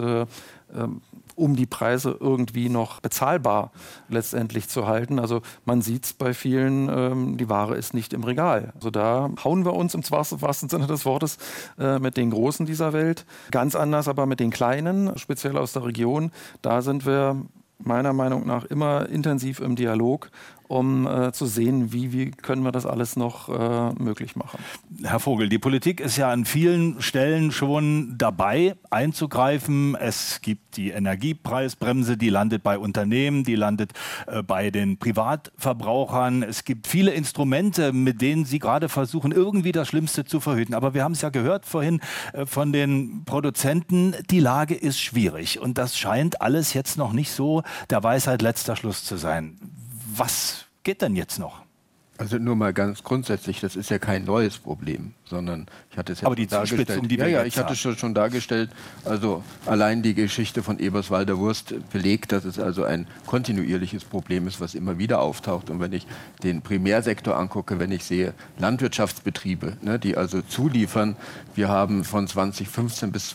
um die Preise irgendwie noch bezahlbar letztendlich zu halten. Also man sieht es bei vielen, die Ware ist nicht im Regal. Also da hauen wir uns im wahrsten Sinne des Wortes mit den Großen dieser Welt. Ganz anders aber mit den Kleinen, speziell aus der Region. Da sind wir meiner Meinung nach immer intensiv im Dialog, um zu sehen, wie können wir das alles noch möglich machen. Herr Vogel, die Politik ist ja an vielen Stellen schon dabei, einzugreifen. Es gibt die Energiepreisbremse, die landet bei Unternehmen, die landet bei den Privatverbrauchern. Es gibt viele Instrumente, mit denen Sie gerade versuchen, irgendwie das Schlimmste zu verhüten. Aber wir haben es ja gehört vorhin von den Produzenten, die Lage ist schwierig. Und das scheint alles jetzt noch nicht so der Weisheit letzter Schluss zu sein. Was geht denn jetzt noch? Also nur mal ganz grundsätzlich, das ist ja kein neues Problem, sondern ich hatte es ja schon dargestellt. Ich hatte es schon dargestellt. Also allein die Geschichte von Eberswalder Wurst belegt, dass es also ein kontinuierliches Problem ist, was immer wieder auftaucht. Und wenn ich den Primärsektor angucke, wenn ich sehe Landwirtschaftsbetriebe, ne, die also zuliefern, wir haben von 2015 bis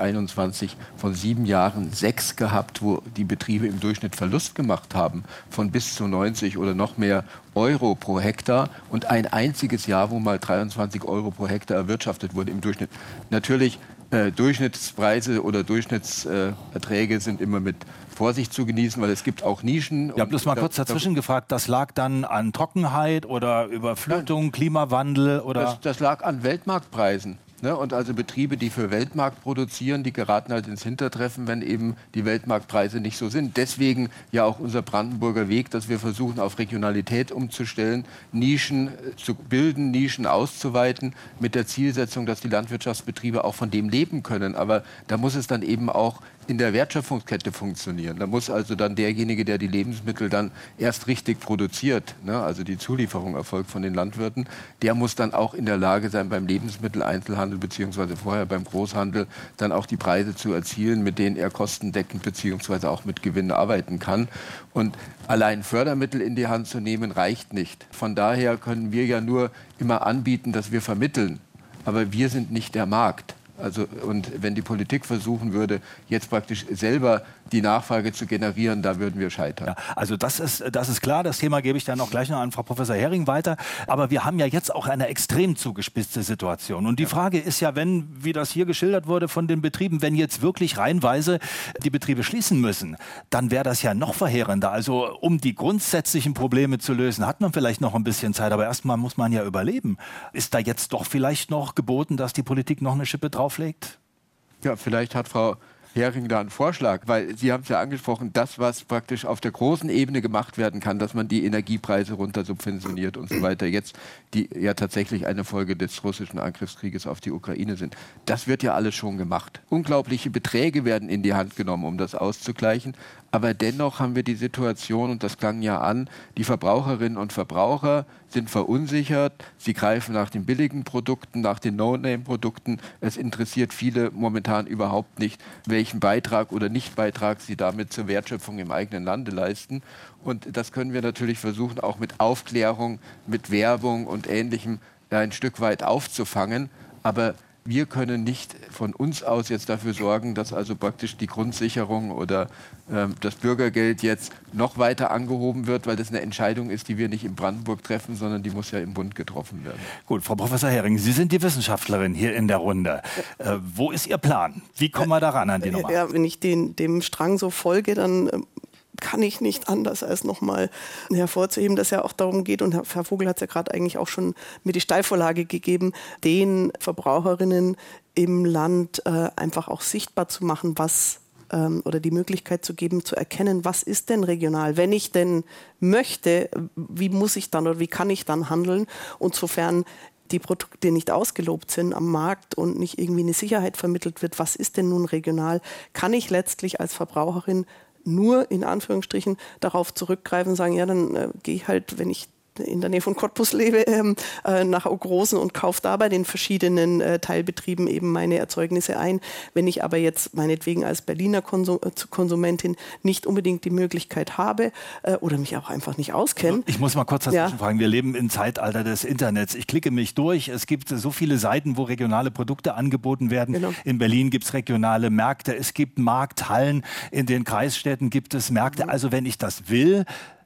2021 von 7 Jahren 6 gehabt, wo die Betriebe im Durchschnitt Verlust gemacht haben, von bis zu 90 oder noch mehr Euro pro Hektar und ein einziges Jahr, wo mal 23 Euro pro Hektar erwirtschaftet wurde im Durchschnitt. Natürlich, Durchschnittspreise oder Durchschnittserträge sind immer mit Vorsicht zu genießen, weil es gibt auch Nischen. Ja, bloß mal kurz dazwischen gefragt, das lag dann an Trockenheit oder Überflutung, Klimawandel? Oder? Das lag an Weltmarktpreisen. Ne, und also Betriebe, die für Weltmarkt produzieren, die geraten halt ins Hintertreffen, wenn eben die Weltmarktpreise nicht so sind. Deswegen ja auch unser Brandenburger Weg, dass wir versuchen, auf Regionalität umzustellen, Nischen zu bilden, Nischen auszuweiten, mit der Zielsetzung, dass die Landwirtschaftsbetriebe auch von dem leben können. Aber da muss es dann eben auch in der Wertschöpfungskette funktionieren. Da muss also dann derjenige, der die Lebensmittel dann erst richtig produziert, ne, also die Zulieferung erfolgt von den Landwirten, der muss dann auch in der Lage sein, beim Lebensmitteleinzelhandel beziehungsweise vorher beim Großhandel dann auch die Preise zu erzielen, mit denen er kostendeckend beziehungsweise auch mit Gewinn arbeiten kann. Und allein Fördermittel in die Hand zu nehmen, reicht nicht. Von daher können wir ja nur immer anbieten, dass wir vermitteln. Aber wir sind nicht der Markt. Also, und wenn die Politik versuchen würde, jetzt praktisch selber die Nachfrage zu generieren, da würden wir scheitern. Ja, also das ist klar. Das Thema gebe ich dann auch gleich noch an Frau Professor Hering weiter. Aber wir haben ja jetzt auch eine extrem zugespitzte Situation. Und die Frage ist ja, wenn, wie das hier geschildert wurde von den Betrieben, wenn jetzt wirklich reihenweise die Betriebe schließen müssen, dann wäre das ja noch verheerender. Also um die grundsätzlichen Probleme zu lösen, hat man vielleicht noch ein bisschen Zeit. Aber erstmal muss man ja überleben. Ist da jetzt doch vielleicht noch geboten, dass die Politik noch eine Schippe drauflegt? Ja, vielleicht hat Frau Hering da einen Vorschlag, weil Sie haben es ja angesprochen, das, was praktisch auf der großen Ebene gemacht werden kann, dass man die Energiepreise runter subventioniert und so weiter, jetzt die ja tatsächlich eine Folge des russischen Angriffskrieges auf die Ukraine sind. Das wird ja alles schon gemacht. Unglaubliche Beträge werden in die Hand genommen, um das auszugleichen. Aber dennoch haben wir die Situation, und das klang ja an, die Verbraucherinnen und Verbraucher sind verunsichert. Sie greifen nach den billigen Produkten, nach den No-Name-Produkten. Es interessiert viele momentan überhaupt nicht, welchen Beitrag oder Nichtbeitrag sie damit zur Wertschöpfung im eigenen Lande leisten. Und das können wir natürlich versuchen, auch mit Aufklärung, mit Werbung und Ähnlichem ein Stück weit aufzufangen. Aber wir können nicht von uns aus jetzt dafür sorgen, dass also praktisch die Grundsicherung oder das Bürgergeld jetzt noch weiter angehoben wird, weil das eine Entscheidung ist, die wir nicht in Brandenburg treffen, sondern die muss ja im Bund getroffen werden. Gut, Frau Professor Hering, Sie sind die Wissenschaftlerin hier in der Runde. Wo ist Ihr Plan? Wie kommen wir daran an die Nummer? Ja, wenn ich dem Strang so folge, dann kann ich nicht anders, als nochmal hervorzuheben, dass es ja auch darum geht, und Herr Vogel hat es ja gerade eigentlich auch schon mir die Steilvorlage gegeben, den Verbraucherinnen im Land einfach auch sichtbar zu machen, was oder die Möglichkeit zu geben, zu erkennen, was ist denn regional? Wenn ich denn möchte, wie muss ich dann oder wie kann ich dann handeln? Und sofern die Produkte nicht ausgelobt sind am Markt und nicht irgendwie eine Sicherheit vermittelt wird, was ist denn nun regional, kann ich letztlich als Verbraucherin nur in Anführungsstrichen darauf zurückgreifen und sagen, ja, dann gehe ich halt, wenn ich in der Nähe von Cottbus lebe, nach Augrosen und kaufe da bei den verschiedenen Teilbetrieben eben meine Erzeugnisse ein. Wenn ich aber jetzt meinetwegen als Berliner Konsumentin nicht unbedingt die Möglichkeit habe oder mich auch einfach nicht auskenne. Ich muss mal kurz dazwischen fragen. Wir leben im Zeitalter des Internets. Ich klicke mich durch. Es gibt so viele Seiten, wo regionale Produkte angeboten werden. Genau. In Berlin gibt es regionale Märkte. Es gibt Markthallen. In den Kreisstädten gibt es Märkte. Also wenn ich das will,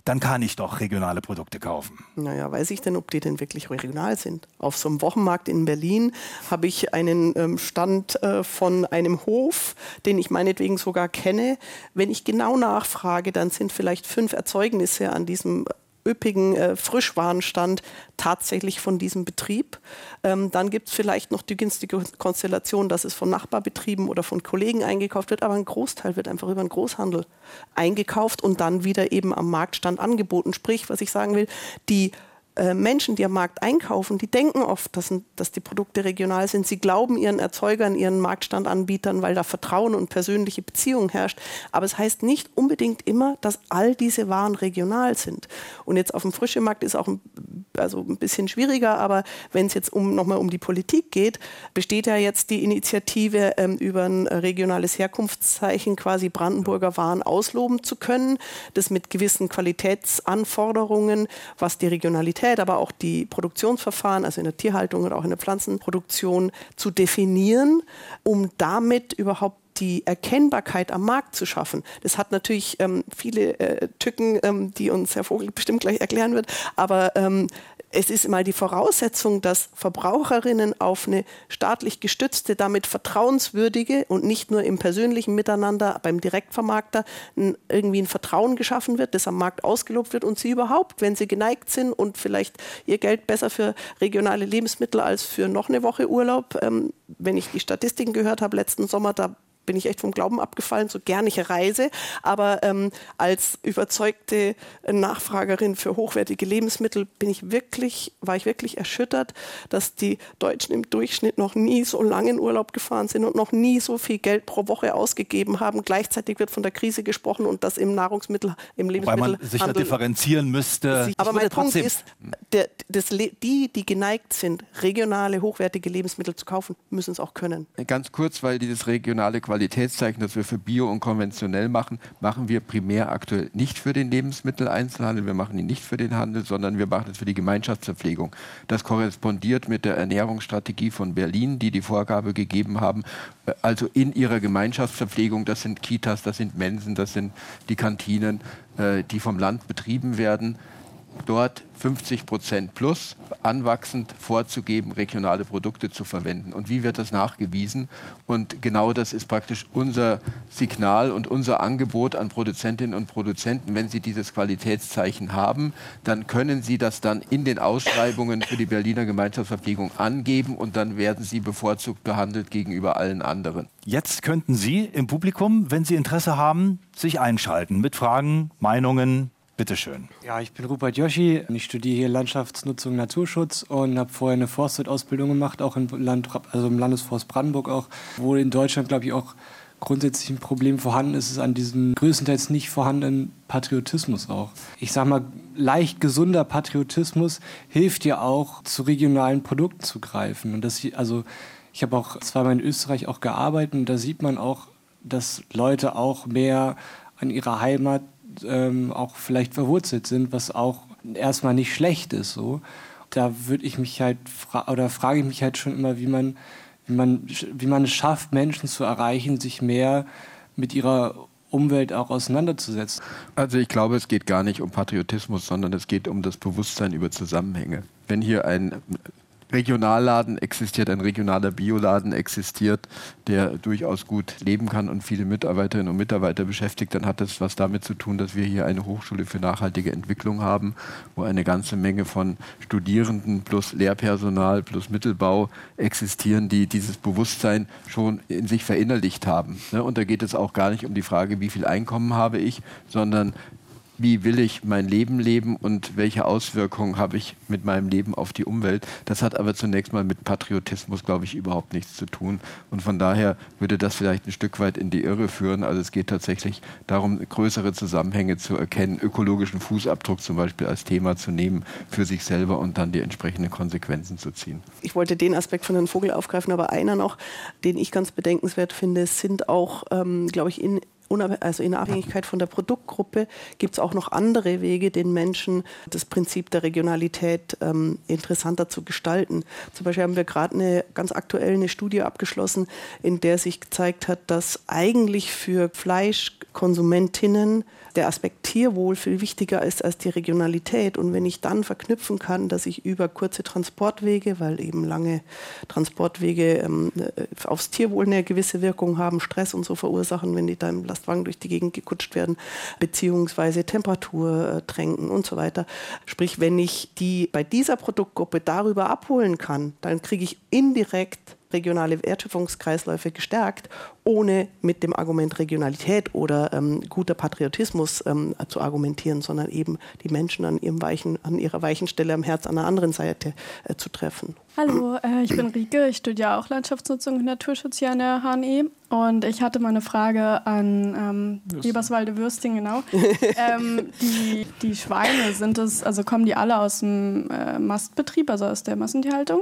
dann kann ich doch regionale Produkte kaufen. Naja, weiß ich denn, ob die denn wirklich regional sind? Auf so einem Wochenmarkt in Berlin habe ich einen Stand von einem Hof, den ich meinetwegen sogar kenne. Wenn ich genau nachfrage, dann sind vielleicht 5 Erzeugnisse an diesem üppigen Frischwarenstand tatsächlich von diesem Betrieb. Dann gibt es vielleicht noch die günstige Konstellation, dass es von Nachbarbetrieben oder von Kollegen eingekauft wird, aber ein Großteil wird einfach über den Großhandel eingekauft und dann wieder eben am Marktstand angeboten. Sprich, was ich sagen will, die Menschen, die am Markt einkaufen, die denken oft, dass die Produkte regional sind. Sie glauben ihren Erzeugern, ihren Marktstandanbietern, weil da Vertrauen und persönliche Beziehung herrscht. Aber es heißt nicht unbedingt immer, dass all diese Waren regional sind. Und jetzt auf dem Frischemarkt ist auch ein bisschen schwieriger, aber wenn es jetzt nochmal um die Politik geht, besteht ja jetzt die Initiative, über ein regionales Herkunftszeichen quasi Brandenburger Waren ausloben zu können. Das mit gewissen Qualitätsanforderungen, was die Regionalität, aber auch die Produktionsverfahren, also in der Tierhaltung oder auch in der Pflanzenproduktion, zu definieren, um damit überhaupt die Erkennbarkeit am Markt zu schaffen. Das hat natürlich viele Tücken, die uns Herr Vogel bestimmt gleich erklären wird, aber es ist mal die Voraussetzung, dass Verbraucherinnen auf eine staatlich gestützte, damit vertrauenswürdige und nicht nur im persönlichen Miteinander beim Direktvermarkter irgendwie ein Vertrauen geschaffen wird, das am Markt ausgelobt wird und sie überhaupt, wenn sie geneigt sind und vielleicht ihr Geld besser für regionale Lebensmittel als für noch eine Woche Urlaub, wenn ich die Statistiken gehört habe letzten Sommer, da bin ich echt vom Glauben abgefallen, so gern ich reise. Aber als überzeugte Nachfragerin für hochwertige Lebensmittel war ich wirklich erschüttert, dass die Deutschen im Durchschnitt noch nie so lange in Urlaub gefahren sind und noch nie so viel Geld pro Woche ausgegeben haben. Gleichzeitig wird von der Krise gesprochen und das im Lebensmittelhandel. Weil man sich ja differenzieren müsste. Aber mein Punkt ist, die geneigt sind, regionale, hochwertige Lebensmittel zu kaufen, müssen es auch können. Ganz kurz, weil dieses regionale Qualitätszeichen, das wir für Bio und konventionell machen, machen wir primär aktuell nicht für den Lebensmitteleinzelhandel, wir machen ihn nicht für den Handel, sondern wir machen es für die Gemeinschaftsverpflegung. Das korrespondiert mit der Ernährungsstrategie von Berlin, die Vorgabe gegeben haben, also in ihrer Gemeinschaftsverpflegung, das sind Kitas, das sind Mensen, das sind die Kantinen, die vom Land betrieben werden, dort 50% plus anwachsend vorzugeben, regionale Produkte zu verwenden. Und wie wird das nachgewiesen? Und genau das ist praktisch unser Signal und unser Angebot an Produzentinnen und Produzenten. Wenn sie dieses Qualitätszeichen haben, dann können sie das dann in den Ausschreibungen für die Berliner Gemeinschaftsverpflegung angeben und dann werden sie bevorzugt behandelt gegenüber allen anderen. Jetzt könnten Sie im Publikum, wenn Sie Interesse haben, sich einschalten mit Fragen, Meinungen. Bitte schön. Ja, ich bin Rupert Joschi. Ich studiere hier Landschaftsnutzung und Naturschutz und habe vorher eine Forstwirtausbildung gemacht, auch im Landesforst Brandenburg auch, wo in Deutschland, glaube ich, auch grundsätzlich ein Problem vorhanden ist, ist an diesem größtenteils nicht vorhandenen Patriotismus auch. Ich sage mal, leicht gesunder Patriotismus hilft ja auch, zu regionalen Produkten zu greifen. Und ich habe auch zweimal in Österreich auch gearbeitet und da sieht man auch, dass Leute auch mehr an ihrer Heimat auch vielleicht verwurzelt sind, was auch erstmal nicht schlecht ist. So. Da frage ich mich halt schon immer, wie man es schafft, Menschen zu erreichen, sich mehr mit ihrer Umwelt auch auseinanderzusetzen. Also ich glaube, es geht gar nicht um Patriotismus, sondern es geht um das Bewusstsein über Zusammenhänge. Wenn hier ein Regionalladen existiert, ein regionaler Bioladen existiert, der durchaus gut leben kann und viele Mitarbeiterinnen und Mitarbeiter beschäftigt, dann hat das was damit zu tun, dass wir hier eine Hochschule für nachhaltige Entwicklung haben, wo eine ganze Menge von Studierenden plus Lehrpersonal plus Mittelbau existieren, die dieses Bewusstsein schon in sich verinnerlicht haben. Und da geht es auch gar nicht um die Frage, wie viel Einkommen habe ich, sondern wie will ich mein Leben leben und welche Auswirkungen habe ich mit meinem Leben auf die Umwelt. Das hat aber zunächst mal mit Patriotismus, glaube ich, überhaupt nichts zu tun. Und von daher würde das vielleicht ein Stück weit in die Irre führen. Also es geht tatsächlich darum, größere Zusammenhänge zu erkennen, ökologischen Fußabdruck zum Beispiel als Thema zu nehmen für sich selber und dann die entsprechenden Konsequenzen zu ziehen. Ich wollte den Aspekt von Herrn Vogel aufgreifen, aber einer noch, den ich ganz bedenkenswert finde, sind auch, glaube ich, in Abhängigkeit von der Produktgruppe gibt es auch noch andere Wege, den Menschen das Prinzip der Regionalität interessanter zu gestalten. Zum Beispiel haben wir gerade ganz aktuell eine Studie abgeschlossen, in der sich gezeigt hat, dass eigentlich für Fleisch Konsumentinnen der Aspekt Tierwohl viel wichtiger ist als die Regionalität. Und wenn ich dann verknüpfen kann, dass ich über kurze Transportwege, weil eben lange Transportwege aufs Tierwohl eine gewisse Wirkung haben, Stress und so verursachen, wenn die da im Lastwagen durch die Gegend gekutscht werden, beziehungsweise Temperatur tränken und so weiter. Sprich, wenn ich die bei dieser Produktgruppe darüber abholen kann, dann kriege ich indirekt regionale Wertschöpfungskreisläufe gestärkt, ohne mit dem Argument Regionalität oder guter Patriotismus zu argumentieren, sondern eben die Menschen an ihrer weichen Stelle am Herz an der anderen Seite zu treffen. Hallo, ich bin Rike, ich studiere auch Landschaftsnutzung und Naturschutz hier an der HNE und ich hatte mal eine Frage an Eberswalde-Würsting, genau. Die Schweine, kommen die alle aus dem Mastbetrieb, also aus der Massentierhaltung?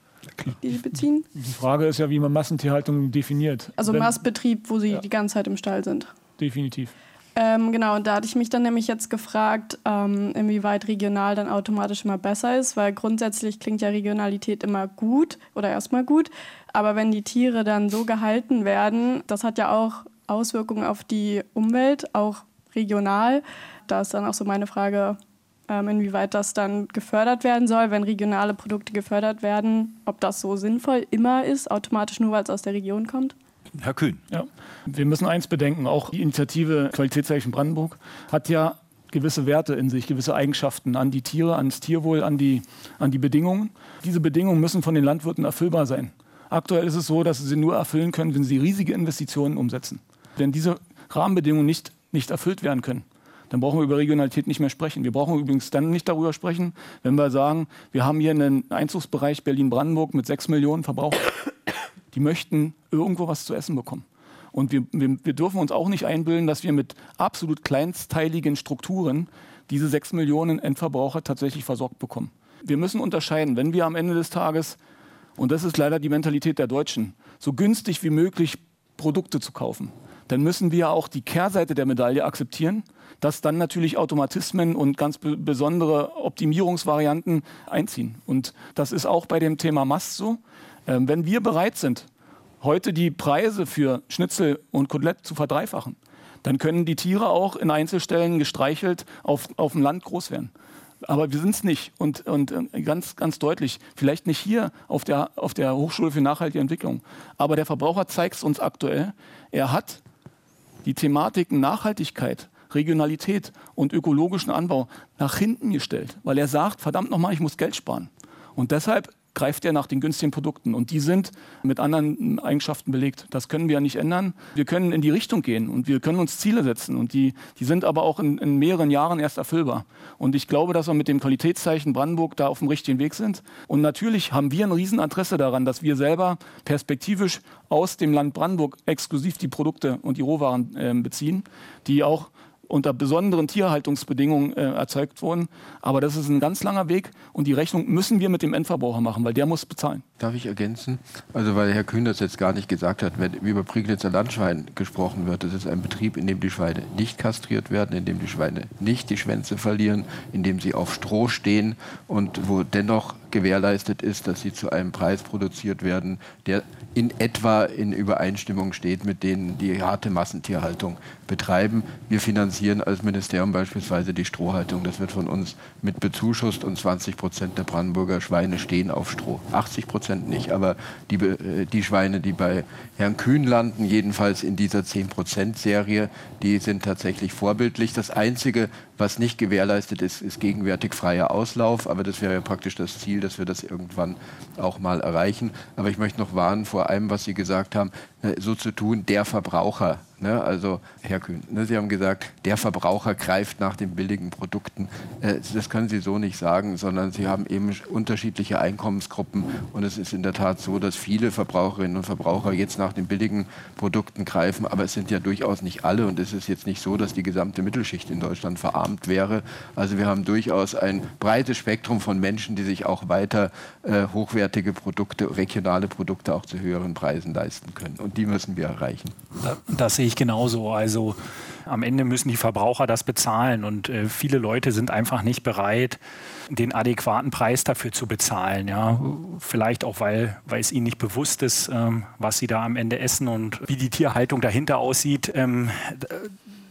Die sie beziehen? Die Frage ist ja, wie man Massentierhaltung definiert. Also Mastbetrieb, wo sie die ganze Zeit im Stall sind. Definitiv. Genau, und da hatte ich mich dann nämlich jetzt gefragt, inwieweit regional dann automatisch immer besser ist, weil grundsätzlich klingt ja Regionalität immer gut oder erstmal gut, aber wenn die Tiere dann so gehalten werden, das hat ja auch Auswirkungen auf die Umwelt, auch regional. Da ist dann auch so meine Frage, inwieweit das dann gefördert werden soll, wenn regionale Produkte gefördert werden, ob das so sinnvoll immer ist, automatisch nur, weil es aus der Region kommt? Herr Kühn. Ja. Wir müssen eins bedenken, auch die Initiative Qualitätszeichen Brandenburg hat ja gewisse Werte in sich, gewisse Eigenschaften an die Tiere, ans Tierwohl, an die Bedingungen. Diese Bedingungen müssen von den Landwirten erfüllbar sein. Aktuell ist es so, dass sie sie nur erfüllen können, wenn sie riesige Investitionen umsetzen. Wenn diese Rahmenbedingungen nicht erfüllt werden können, dann brauchen wir über Regionalität nicht mehr sprechen. Wir brauchen übrigens dann nicht darüber sprechen, wenn wir sagen, wir haben hier einen Einzugsbereich Berlin-Brandenburg mit 6 Millionen Verbrauchern. Die möchten irgendwo was zu essen bekommen. Und wir dürfen uns auch nicht einbilden, dass wir mit absolut kleinsteiligen Strukturen diese 6 Millionen Endverbraucher tatsächlich versorgt bekommen. Wir müssen unterscheiden, wenn wir am Ende des Tages, und das ist leider die Mentalität der Deutschen, so günstig wie möglich Produkte zu kaufen, dann müssen wir auch die Kehrseite der Medaille akzeptieren, dass dann natürlich Automatismen und ganz besondere Optimierungsvarianten einziehen. Und das ist auch bei dem Thema Mast so. Wenn wir bereit sind, heute die Preise für Schnitzel und Kotelett zu verdreifachen, dann können die Tiere auch in Einzelstellen gestreichelt auf dem Land groß werden. Aber wir sind es nicht. Und ganz, ganz deutlich, vielleicht nicht hier auf der Hochschule für nachhaltige Entwicklung, aber der Verbraucher zeigt es uns aktuell. Er hat die Thematiken Nachhaltigkeit, Regionalität und ökologischen Anbau nach hinten gestellt, weil er sagt, verdammt nochmal, ich muss Geld sparen. Und deshalb greift er nach den günstigen Produkten. Und die sind mit anderen Eigenschaften belegt. Das können wir ja nicht ändern. Wir können in die Richtung gehen und wir können uns Ziele setzen. Und die sind aber auch in mehreren Jahren erst erfüllbar. Und ich glaube, dass wir mit dem Qualitätszeichen Brandenburg da auf dem richtigen Weg sind. Und natürlich haben wir ein Rieseninteresse daran, dass wir selber perspektivisch aus dem Land Brandenburg exklusiv die Produkte und die Rohwaren beziehen, die auch unter besonderen Tierhaltungsbedingungen erzeugt wurden. Aber das ist ein ganz langer Weg und die Rechnung müssen wir mit dem Endverbraucher machen, weil der muss bezahlen. Darf ich ergänzen? Also weil Herr Kühn das jetzt gar nicht gesagt hat, wenn über Prignitzer Landschwein gesprochen wird, das ist ein Betrieb, in dem die Schweine nicht kastriert werden, in dem die Schweine nicht die Schwänze verlieren, in dem sie auf Stroh stehen und wo dennoch gewährleistet ist, dass sie zu einem Preis produziert werden, der in etwa in Übereinstimmung steht mit denen, die harte Massentierhaltung betreiben. Wir finanzieren als Ministerium beispielsweise die Strohhaltung. Das wird von uns mit bezuschusst und 20% der Brandenburger Schweine stehen auf Stroh. 80% nicht, aber die Schweine, die bei Herrn Kühn landen, jedenfalls in dieser 10%-Serie, die sind tatsächlich vorbildlich. Das Einzige, was nicht gewährleistet ist, ist gegenwärtig freier Auslauf. Aber das wäre ja praktisch das Ziel, dass wir das irgendwann auch mal erreichen. Aber ich möchte noch warnen vor allem, was Sie gesagt haben, so zu tun, der Verbraucher. Ne? Also, Herr Kühn, ne, Sie haben gesagt, der Verbraucher greift nach den billigen Produkten. Das können Sie so nicht sagen, sondern Sie haben eben unterschiedliche Einkommensgruppen. Und es ist in der Tat so, dass viele Verbraucherinnen und Verbraucher jetzt nach den billigen Produkten greifen. Aber es sind ja durchaus nicht alle. Und es ist jetzt nicht so, dass die gesamte Mittelschicht in Deutschland verarmt wäre. Also wir haben durchaus ein breites Spektrum von Menschen, die sich auch weiter hochwertige Produkte, regionale Produkte auch zu höheren Preisen leisten können. Und die müssen wir erreichen. Das sehe ich genauso. Also am Ende müssen die Verbraucher das bezahlen und viele Leute sind einfach nicht bereit, den adäquaten Preis dafür zu bezahlen. Ja? Vielleicht auch, weil es ihnen nicht bewusst ist, was sie da am Ende essen und wie die Tierhaltung dahinter aussieht.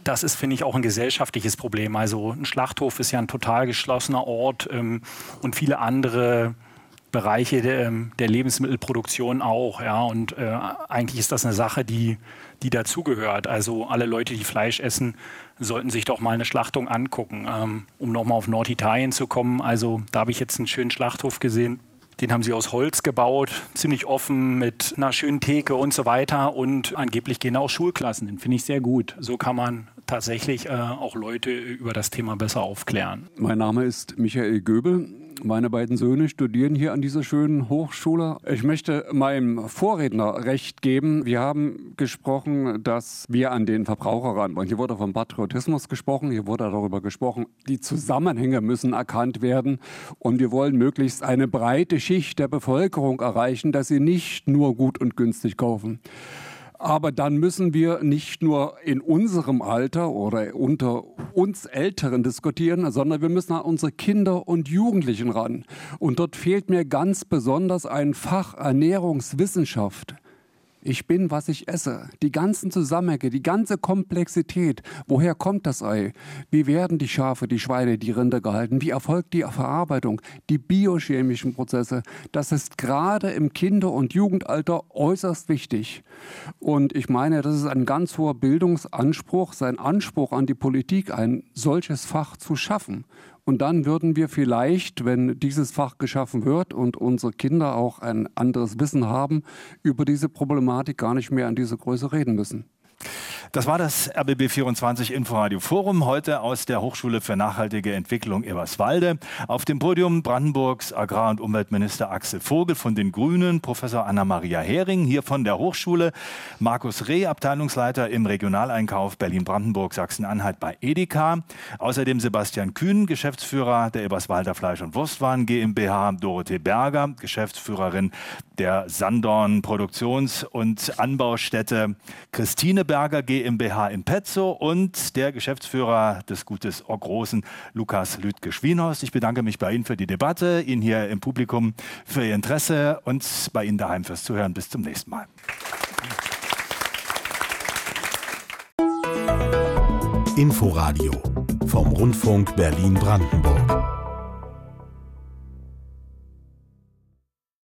das ist, finde ich, auch ein gesellschaftliches Problem. Also ein Schlachthof ist ja ein total geschlossener Ort und viele andere Bereiche der Lebensmittelproduktion auch. Ja? Und eigentlich ist das eine Sache, die dazugehört. Also alle Leute, die Fleisch essen, sollten sich doch mal eine Schlachtung angucken. Um nochmal auf Norditalien zu kommen, also da habe ich jetzt einen schönen Schlachthof gesehen. Den haben sie aus Holz gebaut, ziemlich offen mit einer schönen Theke und so weiter. Und angeblich gehen auch Schulklassen. Den finde ich sehr gut. So kann man tatsächlich auch Leute über das Thema besser aufklären. Mein Name ist Michael Göbel. Meine beiden Söhne studieren hier an dieser schönen Hochschule. Ich möchte meinem Vorredner recht geben. Wir haben gesprochen, dass wir an den Verbraucher ran wollen. Hier wurde vom Patriotismus gesprochen, hier wurde darüber gesprochen, die Zusammenhänge müssen erkannt werden. Und wir wollen möglichst eine breite Schicht der Bevölkerung erreichen, dass sie nicht nur gut und günstig kaufen. Aber dann müssen wir nicht nur in unserem Alter oder unter uns Älteren diskutieren, sondern wir müssen an unsere Kinder und Jugendlichen ran. Und dort fehlt mir ganz besonders ein Fach Ernährungswissenschaft. Ich bin, was ich esse. Die ganzen Zusammenhänge, die ganze Komplexität. Woher kommt das Ei? Wie werden die Schafe, die Schweine, die Rinder gehalten? Wie erfolgt die Verarbeitung? Die biochemischen Prozesse. Das ist gerade im Kinder- und Jugendalter äußerst wichtig. Und ich meine, das ist ein ganz hoher Bildungsanspruch, sein Anspruch an die Politik, ein solches Fach zu schaffen. Und dann würden wir vielleicht, wenn dieses Fach geschaffen wird und unsere Kinder auch ein anderes Wissen haben, über diese Problematik gar nicht mehr an diese Größe reden müssen. Das war das RBB24 Inforadio Forum, heute aus der Hochschule für nachhaltige Entwicklung Eberswalde. Auf dem Podium Brandenburgs Agrar- und Umweltminister Axel Vogel von den Grünen, Professor Anna-Maria Hering hier von der Hochschule, Markus Reh, Abteilungsleiter im Regionaleinkauf Berlin-Brandenburg Sachsen-Anhalt bei Edeka, außerdem Sebastian Kühn, Geschäftsführer der Eberswalder Fleisch- und Wurstwaren GmbH, Dorothee Berger, Geschäftsführerin der Sandorn Produktions- und Anbaustätte, Christine Berger GmbH in Petzow und der Geschäftsführer des Gutes Großen, Lukas Lüdke-Schwienhorst. Ich bedanke mich bei Ihnen für die Debatte, Ihnen hier im Publikum für Ihr Interesse und bei Ihnen daheim fürs Zuhören. Bis zum nächsten Mal. Inforadio vom Rundfunk Berlin-Brandenburg.